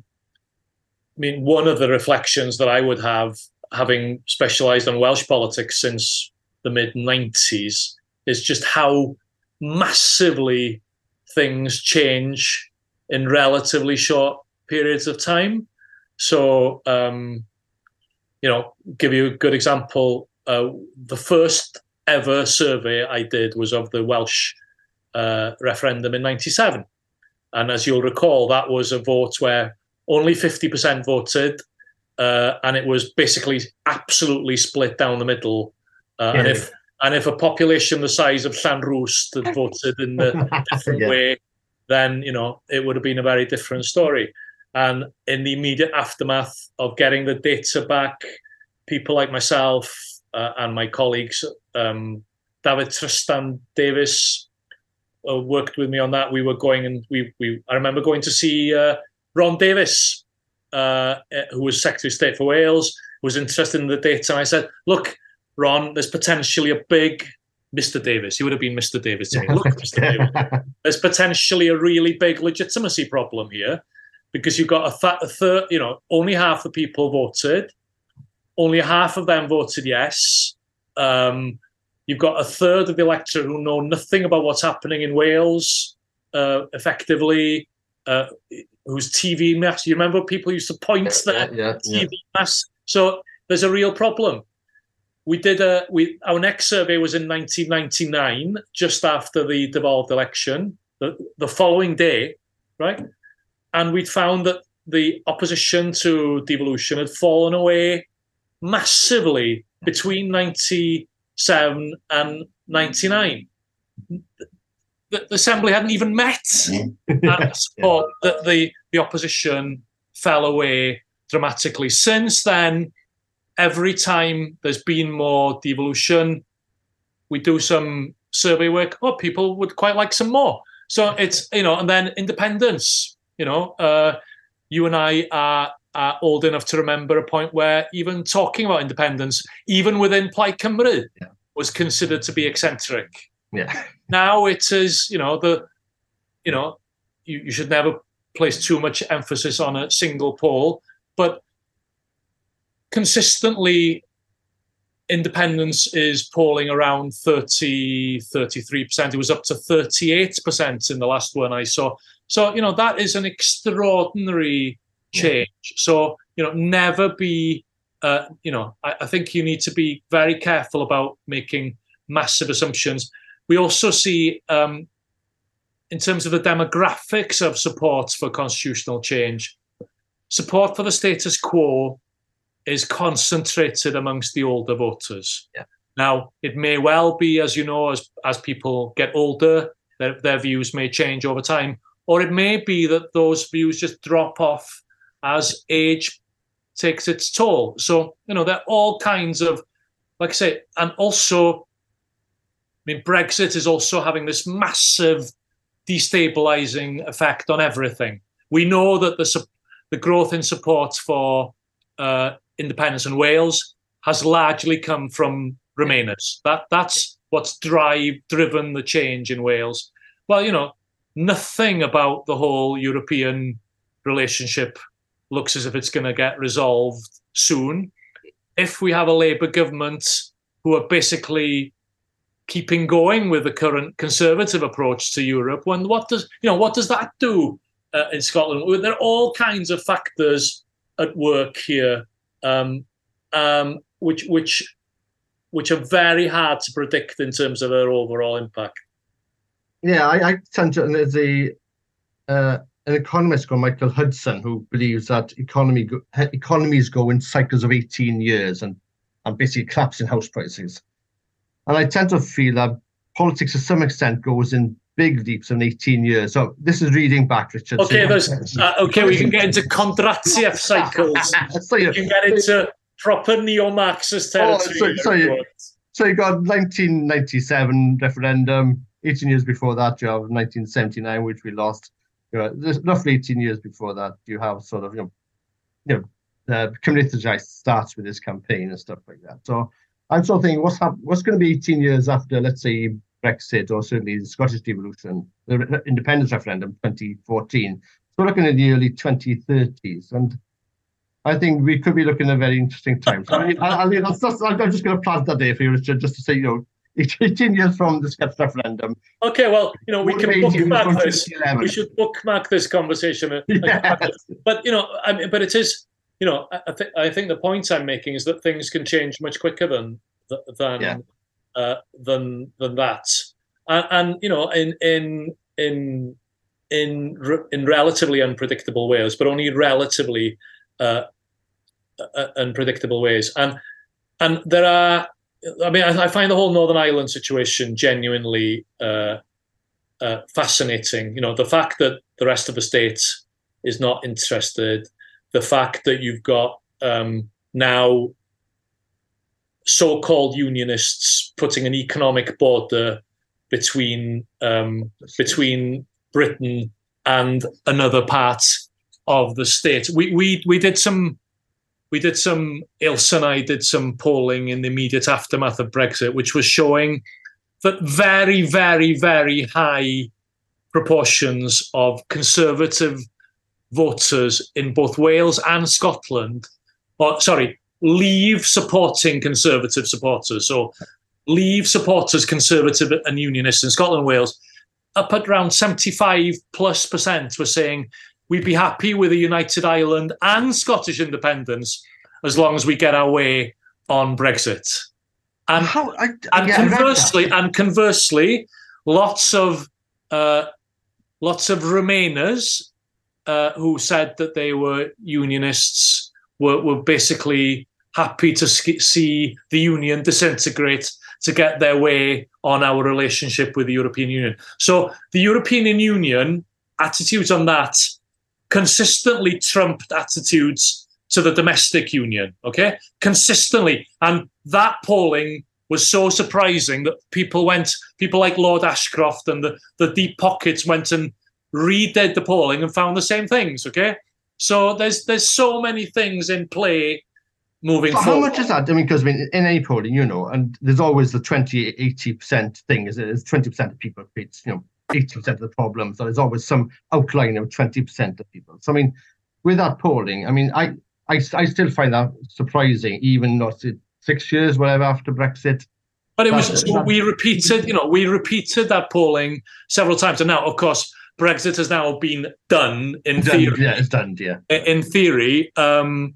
[SPEAKER 3] I mean, one of the reflections that I would have, having specialised on Welsh politics since the mid nineties, is just how massively things change in relatively short periods of time. So, um, you know, give you a good example. Uh, the first ever survey I did was of the Welsh uh, referendum in ninety-seven. And as you'll recall, that was a vote where only fifty percent voted. Uh, and it was basically absolutely split down the middle. Uh, yeah. And if and if a population the size of Llanrwst had voted in a different yeah. way, then, you know, it would have been a very different story. And in the immediate aftermath of getting the data back, people like myself uh, and my colleagues, um, David Tristan Davis, uh, worked with me on that. We were going and we we I remember going to see uh, Ron Davis, Uh, who was Secretary of State for Wales, was interested in the data. And I said, look, Ron, there's potentially a big, Mister Davis, he would have been Mister Davis to me. Look, Mister Davis, there's potentially a really big legitimacy problem here because you've got a, th- a third, you know, only half the people voted. Only half of them voted yes. Um, you've got a third of the electorate who know nothing about what's happening in Wales uh, effectively. Uh, whose T V mass, you remember people used to point their
[SPEAKER 2] yeah, yeah,
[SPEAKER 3] T V yeah. mass. So there's a real problem. we did a we our next survey was in nineteen ninety-nine, just after the devolved election, the, the following day, right? And we'd found that the opposition to devolution had fallen away massively between ninety-seven and ninety-nine. The, the Assembly hadn't even met. And support that the, the opposition fell away dramatically. Since then, every time there's been more devolution, we do some survey work. Oh, people would quite like some more. So it's, you know, and then independence, you know, uh, you and I are, are old enough to remember a point where even talking about independence, even within Plaid Cymru, yeah. was considered to be eccentric.
[SPEAKER 2] Yeah.
[SPEAKER 3] Now it is, you know, the, you know, you, you should never place too much emphasis on a single poll, but consistently, independence is polling around thirty, thirty-three percent. It was up to thirty-eight percent in the last one I saw. So, you know, that is an extraordinary change. Yeah. So, you know, never be, uh, you know, I, I think you need to be very careful about making massive assumptions. We also see, um, in terms of the demographics of support for constitutional change, support for the status quo is concentrated amongst the older voters.
[SPEAKER 2] Yeah.
[SPEAKER 3] Now, it may well be, as you know, as, as people get older, their, their views may change over time, or it may be that those views just drop off as age takes its toll. So, you know, there are all kinds of, like I say, and also, I mean, Brexit is also having this massive destabilizing effect on everything. We know that the the growth in support for uh, independence in Wales has largely come from Remainers. That that's what's drive driven the change in Wales. Well, you know, nothing about the whole European relationship looks as if it's going to get resolved soon. If we have a Labour government who are basically keeping going with the current conservative approach to Europe, when what does you know what does that do uh, in Scotland? There are all kinds of factors at work here, um, um, which which which are very hard to predict in terms of their overall impact.
[SPEAKER 2] Yeah, I, I tend to. There's a uh, an economist called Michael Hudson who believes that economy go, economies go in cycles of eighteen years and and basically collapsing house prices. And I tend to feel that politics, to some extent, goes in big leaps in eighteen years. So this is reading back, Richard.
[SPEAKER 3] Okay, so there's uh, okay. We can get into Kondratiev cycles. So you can get into proper neo-Marxist territory.
[SPEAKER 2] Oh, so, so, you, so you got nineteen ninety-seven referendum. eighteen years before that, you have nineteen seventy-nine, which we lost. You know, there's roughly eighteen years before that, you have sort of you know, you know, uh, Cymdeithas starts with this campaign and stuff like that. So I'm sort of thinking, what's hap- what's going to be eighteen years after, let's say, Brexit, or certainly the Scottish devolution, the re- independence referendum, twenty fourteen. So we're looking at the early twenty thirties, and I think we could be looking at very interesting times. So I, I, I mean, that's, that's, I'm just going to plant that there for you, Richard, just to say, you know, eighteen years from the Scottish referendum.
[SPEAKER 3] Okay, well, you know, we can bookmark this. We should bookmark this conversation. Yes. But, you know, I mean, but it is, you know, I, th- I think the point I'm making is that things can change much quicker than than yeah. uh, than than that, and, and you know, in in in in in relatively unpredictable ways, but only relatively uh, uh, unpredictable ways. And and there are, I mean, I, I find the whole Northern Ireland situation genuinely uh, uh, fascinating. You know, the fact that the rest of the state is not interested. The fact that you've got um, now so-called unionists putting an economic border between um, between Britain and another part of the state. We we we did some we did some Ilse and I did some polling in the immediate aftermath of Brexit, which was showing that very very very high proportions of conservative voters in both Wales and Scotland, or sorry, Leave supporting Conservative supporters, so Leave supporters, Conservative and Unionists in Scotland and Wales, up at around seventy-five plus percent were saying we'd be happy with a united Ireland and Scottish independence as long as we get our way on Brexit. And
[SPEAKER 2] How, I,
[SPEAKER 3] and
[SPEAKER 2] yeah,
[SPEAKER 3] conversely, and conversely, lots of uh, lots of Remainers uh, who said that they were unionists were were basically happy to see the union disintegrate to get their way on our relationship with the European Union. So the European Union attitudes on that consistently trumped attitudes to the domestic union, okay? Consistently. And that polling was so surprising that people went, people like Lord Ashcroft and the, the deep pockets went and redid the polling and found the same things, okay? So there's there's so many things in play moving
[SPEAKER 2] so
[SPEAKER 3] forward.
[SPEAKER 2] How much is that? I mean, because I mean, in any polling, you know, and there's always the twenty, eighty percent thing, is it? It's twenty percent of people creates, you know, eighty percent of the problem. So there's always some outline of twenty percent of people. So, I mean, with that polling, I mean, I, I, I still find that surprising, even not six years, whatever, after Brexit.
[SPEAKER 3] But it was,
[SPEAKER 2] that,
[SPEAKER 3] so
[SPEAKER 2] that,
[SPEAKER 3] we repeated, you know, we repeated that polling several times. And now, of course, Brexit has now been done in
[SPEAKER 2] done,
[SPEAKER 3] theory.
[SPEAKER 2] Yeah, it's done, yeah.
[SPEAKER 3] In theory, um,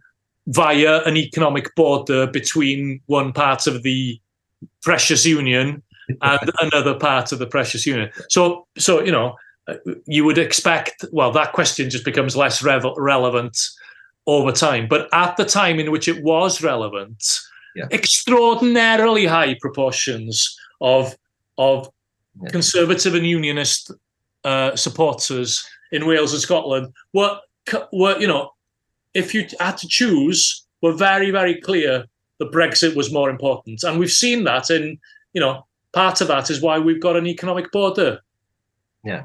[SPEAKER 3] via an economic border between one part of the precious union and another part of the precious union. So, so you know, you would expect, well, that question just becomes less revel- relevant over time. But at the time in which it was relevant, yeah. extraordinarily high proportions of, of yeah. conservative and unionist uh, supporters in Wales and Scotland were, were, you know, if you had to choose, were very, very clear that Brexit was more important. And we've seen that in, you know, part of that is why we've got an economic border.
[SPEAKER 2] Yeah.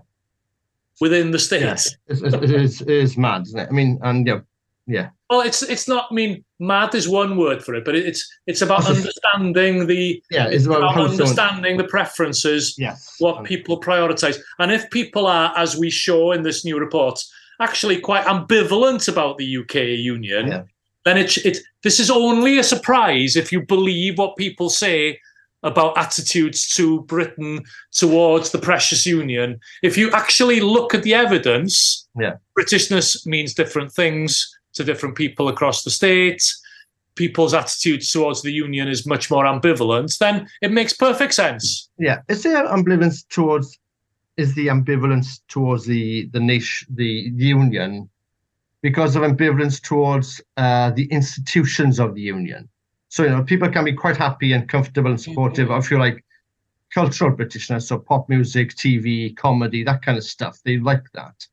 [SPEAKER 3] Within the states.
[SPEAKER 2] Yeah. It's, it's, it, is, it is mad, isn't it? I mean, and yeah, yeah.
[SPEAKER 3] Well, it's it's not, I mean, mad is one word for it, but it's it's about That's understanding a, the,
[SPEAKER 2] yeah,
[SPEAKER 3] it's,
[SPEAKER 2] it's about,
[SPEAKER 3] about understanding the preferences,
[SPEAKER 2] yes.
[SPEAKER 3] what people prioritise. And if people are, as we show in this new report, actually quite ambivalent about the U K union, yeah. then it, it this is only a surprise if you believe what people say about attitudes to Britain towards the precious union. If you actually look at the evidence,
[SPEAKER 2] yeah.
[SPEAKER 3] Britishness means different things to different people across the state. People's attitudes towards the union is much more ambivalent, then it makes perfect sense.
[SPEAKER 2] Yeah, is there ambivalence towards is the ambivalence towards the the nation, the union, because of ambivalence towards uh, the institutions of the union. So, you know, people can be quite happy and comfortable and supportive of, if you like, cultural Britishness, so pop music, T V, comedy, that kind of stuff. They like that.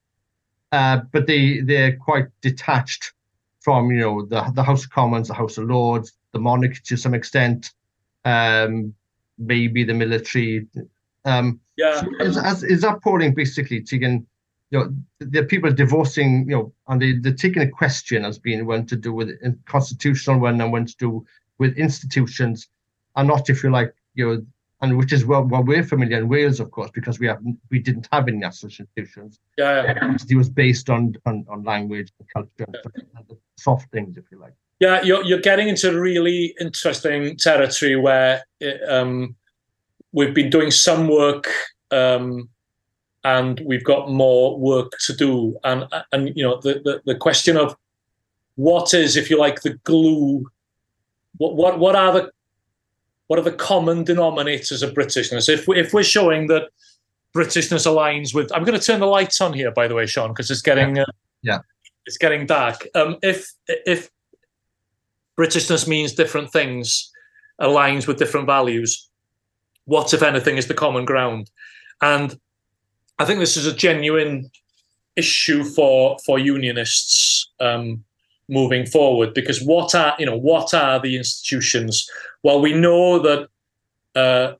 [SPEAKER 2] Uh, but they, they're quite detached from, you know, the, the House of Commons, the House of Lords, the monarchy to some extent, um, maybe the military. Um,
[SPEAKER 3] yeah.
[SPEAKER 2] So is, is, is that polling basically taking, you know, the people divorcing, you know, and they, they're taking a question as being one to do with a constitutional one and one to do with institutions, and not, if you like, you know, and which is what, what we're familiar in Wales, of course, because we haven't, we didn't have any national institutions.
[SPEAKER 3] Yeah, yeah.
[SPEAKER 2] It was based on, on, on language and culture, yeah. and the soft things, if you like.
[SPEAKER 3] Yeah, you're you're getting into really interesting territory where it, um, we've been doing some work, um, and we've got more work to do. And and you know, the, the, the question of what is, if you like, the glue. What what what are the what are the common denominators of Britishness? If we, if we're showing that Britishness aligns with, I'm going to turn the lights on here, by the way, Sean, because it's getting
[SPEAKER 2] yeah.
[SPEAKER 3] Uh,
[SPEAKER 2] yeah,
[SPEAKER 3] it's getting dark. Um, if if Britishness means different things, aligns with different values, what, if anything, is the common ground? And I think this is a genuine issue for for unionists. Um, moving forward, because what are, you know, what are the institutions? Well, we know that uh,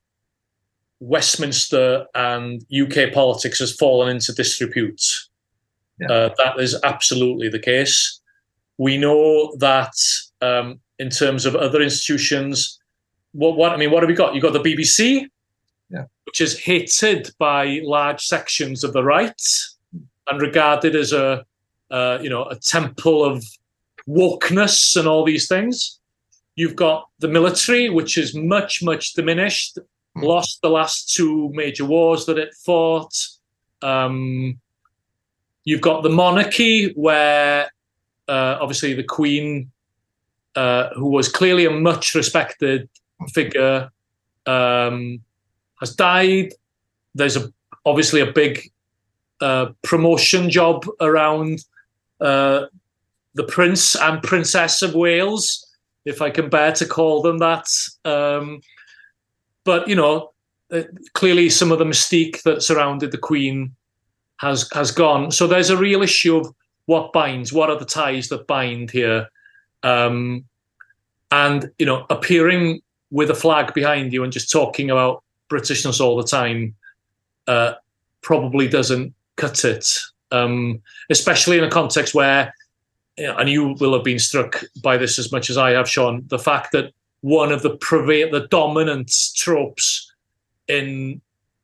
[SPEAKER 3] Westminster and U K politics has fallen into disrepute. Yeah. Uh, that is absolutely the case. We know that um, in terms of other institutions, what, what I mean, what have we got? You've got the B B C,
[SPEAKER 2] yeah.
[SPEAKER 3] which is hated by large sections of the right and regarded as a, uh, you know, a temple of wokeness and all these things. You've got the military, which is much, much diminished, mm. lost the last two major wars that it fought. Um, you've got the monarchy, where uh, obviously the Queen, uh, who was clearly a much respected figure um, has died. There's a, obviously a big uh, promotion job around uh, the Prince and Princess of Wales, if I can bear to call them that. Um, but, you know, uh, clearly some of the mystique that surrounded the Queen has has gone. So there's a real issue of what binds, what are the ties that bind here? Um, and, you know, appearing with a flag behind you and just talking about Britishness all the time uh, probably doesn't cut it, um, especially in a context where, you know, and you will have been struck by this as much as I have, Sean, the fact that one of the prevail, the dominant tropes in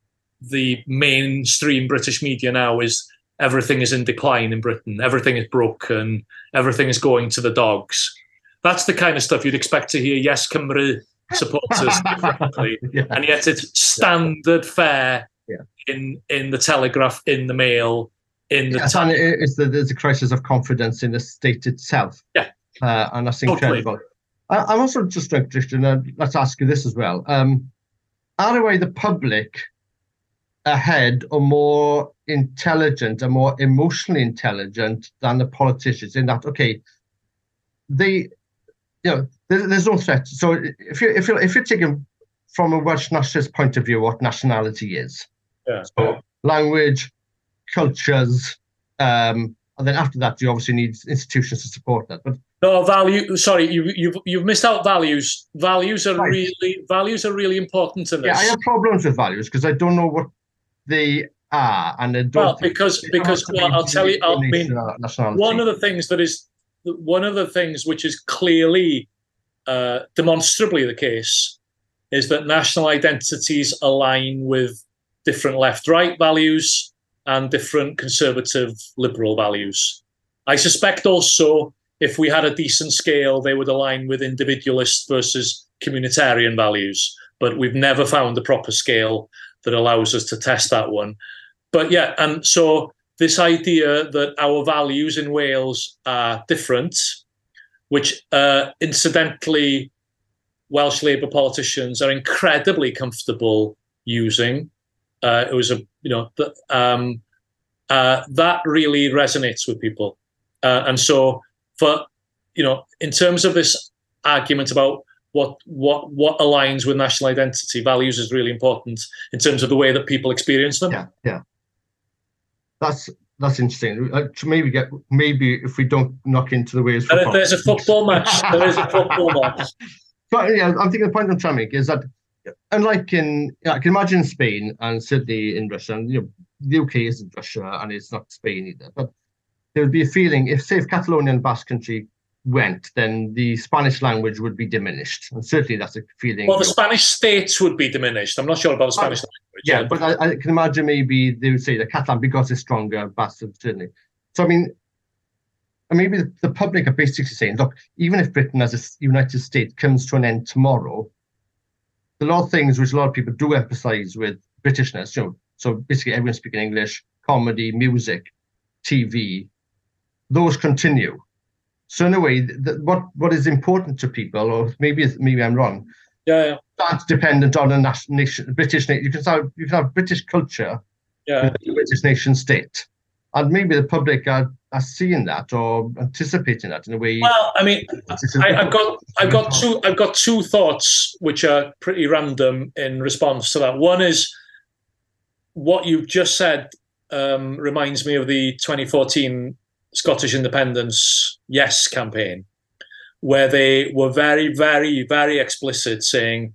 [SPEAKER 3] the mainstream British media now is everything is in decline in Britain, everything is broken, everything is going to the dogs. That's the kind of stuff you'd expect to hear Yes Cymru supporters differently, yeah. And yet it's standard fare yeah. in in the Telegraph, in the Mail, in the
[SPEAKER 2] yes, and it, it's the, there's a crisis of confidence in the state itself.
[SPEAKER 3] Yeah,
[SPEAKER 2] uh, and that's incredible. Totally. I, I'm also just interested, and let's ask you this as well. Um, are way the public ahead or more intelligent and more emotionally intelligent than the politicians? In that, okay, they, you know, there, there's no threat. So if you if you if you're taking from a Welsh nationalist point of view, what nationality is,
[SPEAKER 3] yeah.
[SPEAKER 2] So language, cultures, um, and then after that, you obviously need institutions to support that. But
[SPEAKER 3] no value. Sorry, you you've you've missed out values. Values are
[SPEAKER 2] right.
[SPEAKER 3] really values are really important in this.
[SPEAKER 2] Yeah, I have problems with values because I don't know what they are, and I don't.
[SPEAKER 3] Well, because because well, I'll tell you. I mean, one of the things that is one of the things which is clearly, uh, demonstrably the case, is that national identities align with different left-right values and different conservative-liberal values. I suspect also, if we had a decent scale, they would align with individualist versus communitarian values. But we've never found a proper scale that allows us to test that one. But yeah, and so this idea that our values in Wales are different, which uh, incidentally, Welsh Labour politicians are incredibly comfortable using. Uh, it was a, you know, the, um, uh, that really resonates with people. Uh, and so for, you know, in terms of this argument about what what what aligns with national identity, values is really important in terms of the way that people experience them.
[SPEAKER 2] Yeah, yeah. That's that's interesting. Uh, maybe get maybe if we don't knock into the Wales football.
[SPEAKER 3] There's a football match. There is a football match.
[SPEAKER 2] But yeah, I'm thinking the point I'm trying to make is that, unlike in, I can imagine Spain and certainly in Russia, and you know, the U K isn't Russia and it's not Spain either. But there would be a feeling if, say, if Catalonia and Basque Country went, then the Spanish language would be diminished, and certainly that's a feeling.
[SPEAKER 3] Well, the Spanish states would be diminished. I'm not sure about the Spanish
[SPEAKER 2] uh,
[SPEAKER 3] language.
[SPEAKER 2] Yeah, but I, I can imagine maybe they would say the Catalan because it's stronger, Basque certainly. So I mean, maybe the, the public are basically saying, look, even if Britain as a United States comes to an end tomorrow, a lot of things which a lot of people do emphasise with Britishness, you know, so basically everyone speaking English, comedy, music, T V, those continue. So in a way, the, what what is important to people, or maybe maybe I'm wrong,
[SPEAKER 3] yeah, yeah.
[SPEAKER 2] that's dependent on a nation, British nation. You can have you can have British culture,
[SPEAKER 3] yeah,
[SPEAKER 2] in a British nation state, and maybe the public are, are seeing that or anticipating that in a way.
[SPEAKER 3] Well, I mean, I, I've got I've got two I've got two thoughts which are pretty random in response to that. One is what you've just said um, reminds me of the twenty fourteen Scottish Independence Yes campaign, where they were very, very, very explicit, saying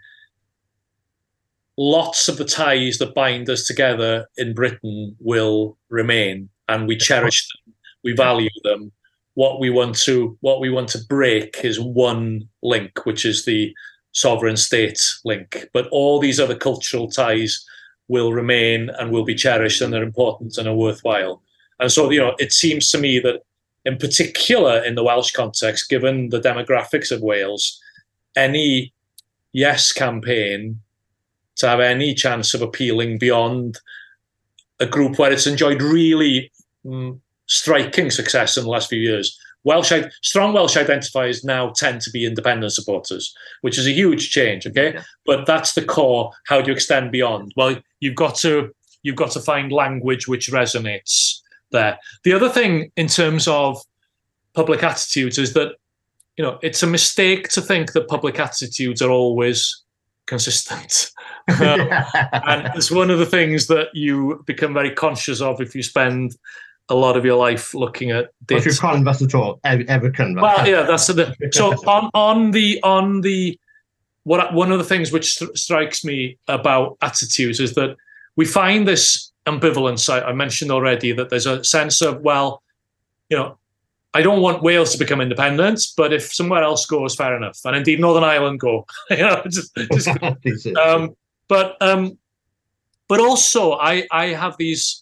[SPEAKER 3] lots of the ties that bind us together in Britain will remain, and we cherish them, we value them. What we want to what we want to break is one link, which is the sovereign state link. But all these other cultural ties will remain and will be cherished, and they're important and are worthwhile. And so, you know, it seems to me that, in particular in the Welsh context, given the demographics of Wales, any Yes campaign to have any chance of appealing beyond a group where it's enjoyed really mm, striking success in the last few years Welsh, strong Welsh identifiers now tend to be independent supporters, which is a huge change. Okay, yeah. But that's the core. How do you extend beyond? Well, you've got to you've got to find language which resonates there. The other thing in terms of public attitudes is that, you know, it's a mistake to think that public attitudes are always consistent. um, and it's one of the things that you become very conscious of if you spend a lot of your life looking at data.
[SPEAKER 2] If you canvas at all, ever, ever canvas.
[SPEAKER 3] Well, yeah, that's the so on on the on the what one of the things which st- strikes me about attitudes is that we find this ambivalence. I, I mentioned already that there's a sense of, well, you know, I don't want Wales to become independent, but if somewhere else goes, fair enough. And indeed, Northern Ireland go. you know, just, just, um, but um, but also, I I have these.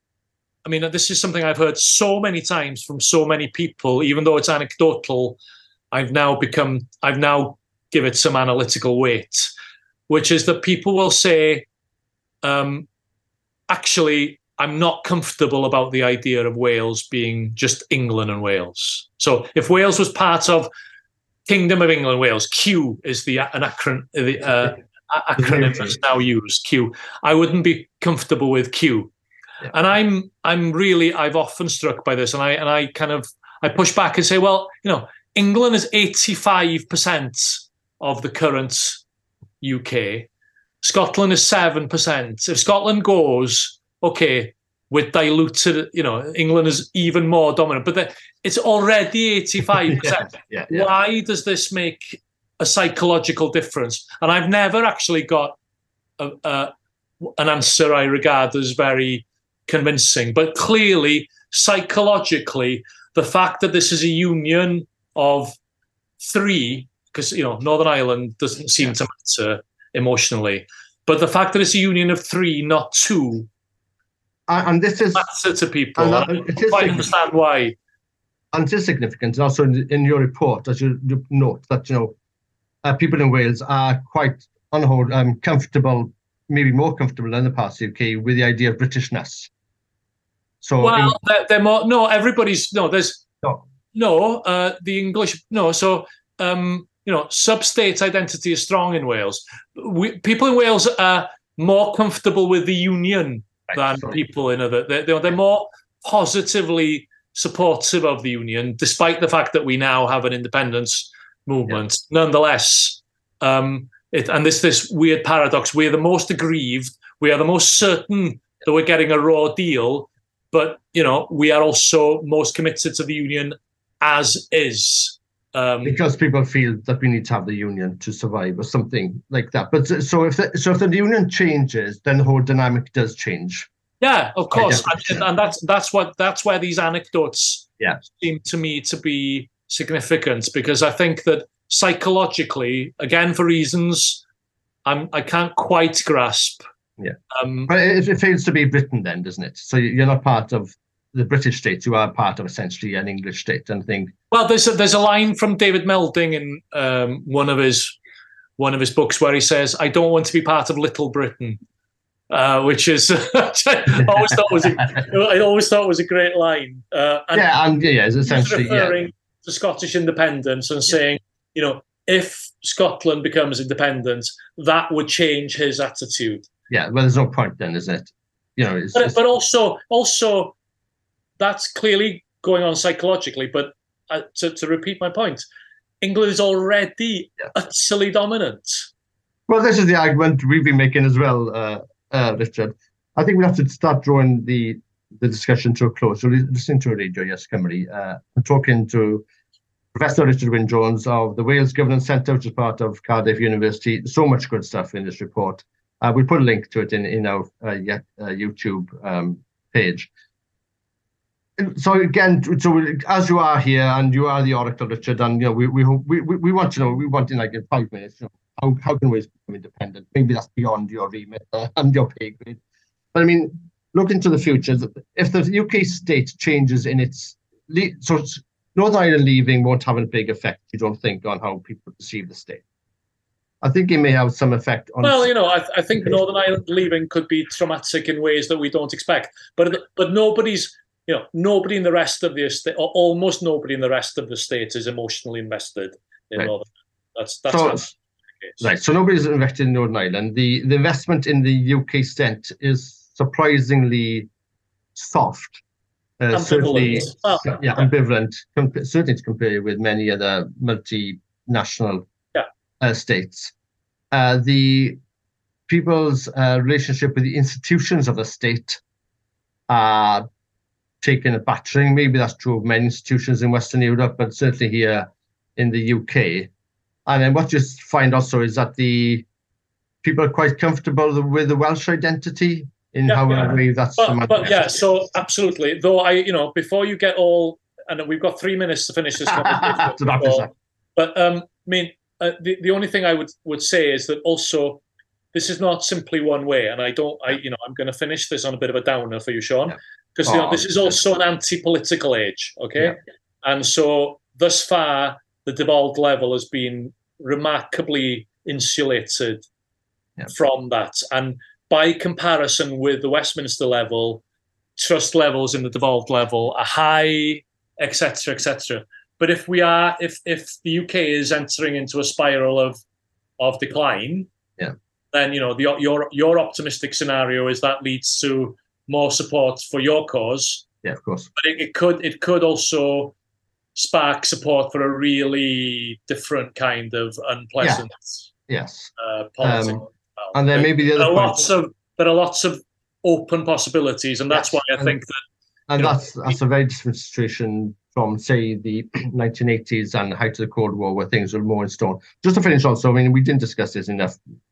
[SPEAKER 3] I mean, this is something I've heard so many times from so many people. Even though it's anecdotal, I've now become. I've now give it some analytical weight, which is that people will say, um, actually, I'm not comfortable about the idea of Wales being just England and Wales. So if Wales was part of Kingdom of England, Wales, Q is the an acron, the uh, acronym that's now used, Q. I wouldn't be comfortable with Q. Yeah. And I'm I'm really I've often struck by this, and I and I kind of I push back and say, well, you know, England is eighty-five percent of the current U K. Scotland is seven percent. If Scotland goes, okay, with diluted, you know, England is even more dominant, but the, it's already eighty-five percent.
[SPEAKER 2] yeah, yeah, yeah.
[SPEAKER 3] Why does this make a psychological difference? And I've never actually got a, a, an answer I regard as very convincing, but clearly, psychologically, the fact that this is a union of three, because, you know, Northern Ireland doesn't seem yeah. to matter emotionally, but the fact that it's a union of three, not two,
[SPEAKER 2] and this is
[SPEAKER 3] matter to people. And that, I don't quite understand why.
[SPEAKER 2] And it is significant. And also in, in your report, as you, you note that, you know, uh, people in Wales are quite, on the whole, um, comfortable, maybe more comfortable than the past U K with the idea of Britishness. So
[SPEAKER 3] well,
[SPEAKER 2] in,
[SPEAKER 3] they're, they're more, no, everybody's, no, there's,
[SPEAKER 2] no,
[SPEAKER 3] no uh, the English, no, so, um, you know, sub-state identity is strong in Wales. We, people in Wales are more comfortable with the union than Sorry. people in other. They're, they're more positively supportive of the union, despite the fact that we now have an independence movement. Yeah. Nonetheless, um, it, and this this weird paradox: we're the most aggrieved, we are the most certain that we're getting a raw deal, but you know we are also most committed to the union as is. Um,
[SPEAKER 2] because people feel that we need to have the union to survive, or something like that. But so if the, so, if the union changes, then the whole dynamic does change.
[SPEAKER 3] Yeah, of course, and, and that's that's what that's where these anecdotes
[SPEAKER 2] yeah.
[SPEAKER 3] seem to me to be significant, because I think that psychologically, again for reasons I'm I can't quite grasp.
[SPEAKER 2] Yeah, um, but it, it fails to be Britain, then, doesn't it? So you're not part of the British state, you are part of essentially an English state, and I think.
[SPEAKER 3] Well, there's a, there's a line from David Melding in um, one of his one of his books where he says, "I don't want to be part of Little Britain," uh, which is I always thought was a, I always thought was a great line. Uh, and
[SPEAKER 2] yeah, and yeah, it's essentially
[SPEAKER 3] referring
[SPEAKER 2] yeah.
[SPEAKER 3] to Scottish independence and
[SPEAKER 2] yeah.
[SPEAKER 3] saying, you know, if Scotland becomes independent, that would change his attitude.
[SPEAKER 2] Yeah, well, there's no point then, is it? You know, it's,
[SPEAKER 3] but,
[SPEAKER 2] it's...
[SPEAKER 3] but also also. That's clearly going on psychologically, but uh, to, to repeat my point, England is already yeah. utterly dominant.
[SPEAKER 2] Well, this is the argument we've been making as well, uh, uh, Richard. I think we have to start drawing the, the discussion to a close. So listening to Radio Yes Cymru, uh, I'm talking to Professor Richard Wyn-Jones of the Wales Governance Centre, which is part of Cardiff University. So much good stuff in this report. Uh, we'll put a link to it in, in our uh, yeah, uh, YouTube um, page. So again, so as you are here and you are the oracle, Richard, and you know we we we we want to know we want in like in five minutes, you know, how how can Wales become independent? Maybe that's beyond your remit uh, and your pay grade. But I mean, look into the future. If the U K state changes in its so Northern Ireland leaving won't have a big effect, you don't think, on how people perceive the state? I think it may have some effect on.
[SPEAKER 3] Well, you know, I, I think Northern Ireland leaving could be traumatic in ways that we don't expect. But but nobody's. you know, nobody in the rest of the estate, or almost nobody in the rest of the state, is emotionally invested in
[SPEAKER 2] Right.
[SPEAKER 3] Northern Ireland. That's that's
[SPEAKER 2] So-
[SPEAKER 3] how it's the case.
[SPEAKER 2] Right, so nobody's invested in Northern Ireland. The the investment in the U K stent is surprisingly soft. Uh, certainly,
[SPEAKER 3] Ambivalent. Well,
[SPEAKER 2] yeah,
[SPEAKER 3] yeah.
[SPEAKER 2] ambivalent. comp- Certainly to compare with many other multinational
[SPEAKER 3] Yeah.
[SPEAKER 2] uh, states. Uh, the people's uh, relationship with the institutions of the state are taking a battering. Maybe that's true of many institutions in Western Europe, but certainly here in the U K. And then what you find also is that the people are quite comfortable with the Welsh identity in
[SPEAKER 3] Yeah,
[SPEAKER 2] however
[SPEAKER 3] yeah.
[SPEAKER 2] way that's
[SPEAKER 3] But, but yeah,
[SPEAKER 2] manifested.
[SPEAKER 3] so absolutely. Though I, you know, before you get all, and we've got three minutes to finish this conversation.
[SPEAKER 2] To wrap this up.
[SPEAKER 3] But um, I mean, uh, the the only thing I would would say is that also, this is not simply one way. And I don't, I you know, I'm going to finish this on a bit of a downer for you, Sean,
[SPEAKER 2] Yeah.
[SPEAKER 3] because you know,
[SPEAKER 2] Oh,
[SPEAKER 3] this is also an anti-political age, okay?
[SPEAKER 2] Yeah.
[SPEAKER 3] And so thus far, the devolved level has been remarkably insulated
[SPEAKER 2] Yeah.
[SPEAKER 3] from that, and by comparison with the Westminster level, trust levels in the devolved level are high, et cetera, et cetera. But if we are, if if the U K is entering into a spiral of of decline,
[SPEAKER 2] Yeah.
[SPEAKER 3] then you know the, your your optimistic scenario is that leads to more support for your cause.
[SPEAKER 2] Yeah, of course.
[SPEAKER 3] But it, it could it could also spark support for a really different kind of unpleasant
[SPEAKER 2] Yes.
[SPEAKER 3] uh, politics.
[SPEAKER 2] Um, And then maybe the
[SPEAKER 3] there
[SPEAKER 2] other
[SPEAKER 3] are
[SPEAKER 2] point,
[SPEAKER 3] lots of there are lots of open possibilities, and that's
[SPEAKER 2] Yes,
[SPEAKER 3] why I
[SPEAKER 2] and-
[SPEAKER 3] think that
[SPEAKER 2] and
[SPEAKER 3] you know,
[SPEAKER 2] that's that's a very different situation from, say, the nineteen eighties and the height of the Cold War, where things were more in stone. Just to finish also, I mean, we didn't discuss this enough.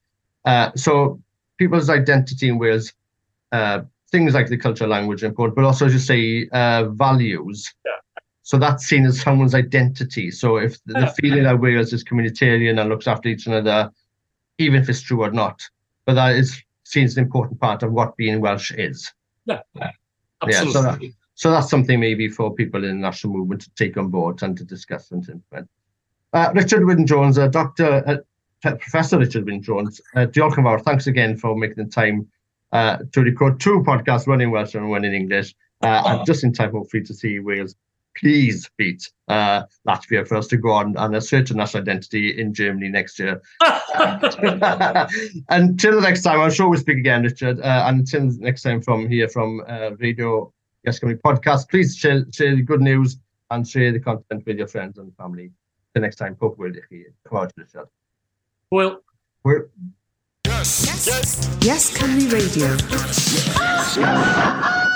[SPEAKER 2] Uh, so people's identity in Wales, uh, things like the culture, language are important, but also, as you say, uh, values.
[SPEAKER 3] Yeah.
[SPEAKER 2] So that's seen as someone's identity. So if the, the
[SPEAKER 3] Yeah.
[SPEAKER 2] feeling that Wales is communitarian and looks after each other, even if it's true or not, but that is seen as an important part of what being Welsh is.
[SPEAKER 3] yeah,
[SPEAKER 2] Yeah, so
[SPEAKER 3] absolutely.
[SPEAKER 2] that- So that's something maybe for people in the national movement to take on board and to discuss and to implement. Uh, Richard Wynne-Jones, uh, Doctor uh, Professor Richard Wynne-Jones, uh, diolch yn fawr. Thanks again for making the time uh, to record two podcasts, one in Welsh and one in English, uh, and just in time, hopefully, to see Wales please beat uh, Latvia for us to go on and assert a national identity in Germany next year. Until next time, I'm sure we'll speak again, Richard. Uh, and until next time from here from uh, Radio Yes Cymru podcast, please share, share the good news and share the content with your friends and family. Till next time, pob hwyl i chi. Cymru, Richard.
[SPEAKER 3] Well,
[SPEAKER 2] Hwyl.
[SPEAKER 1] Yes Cymru Radio.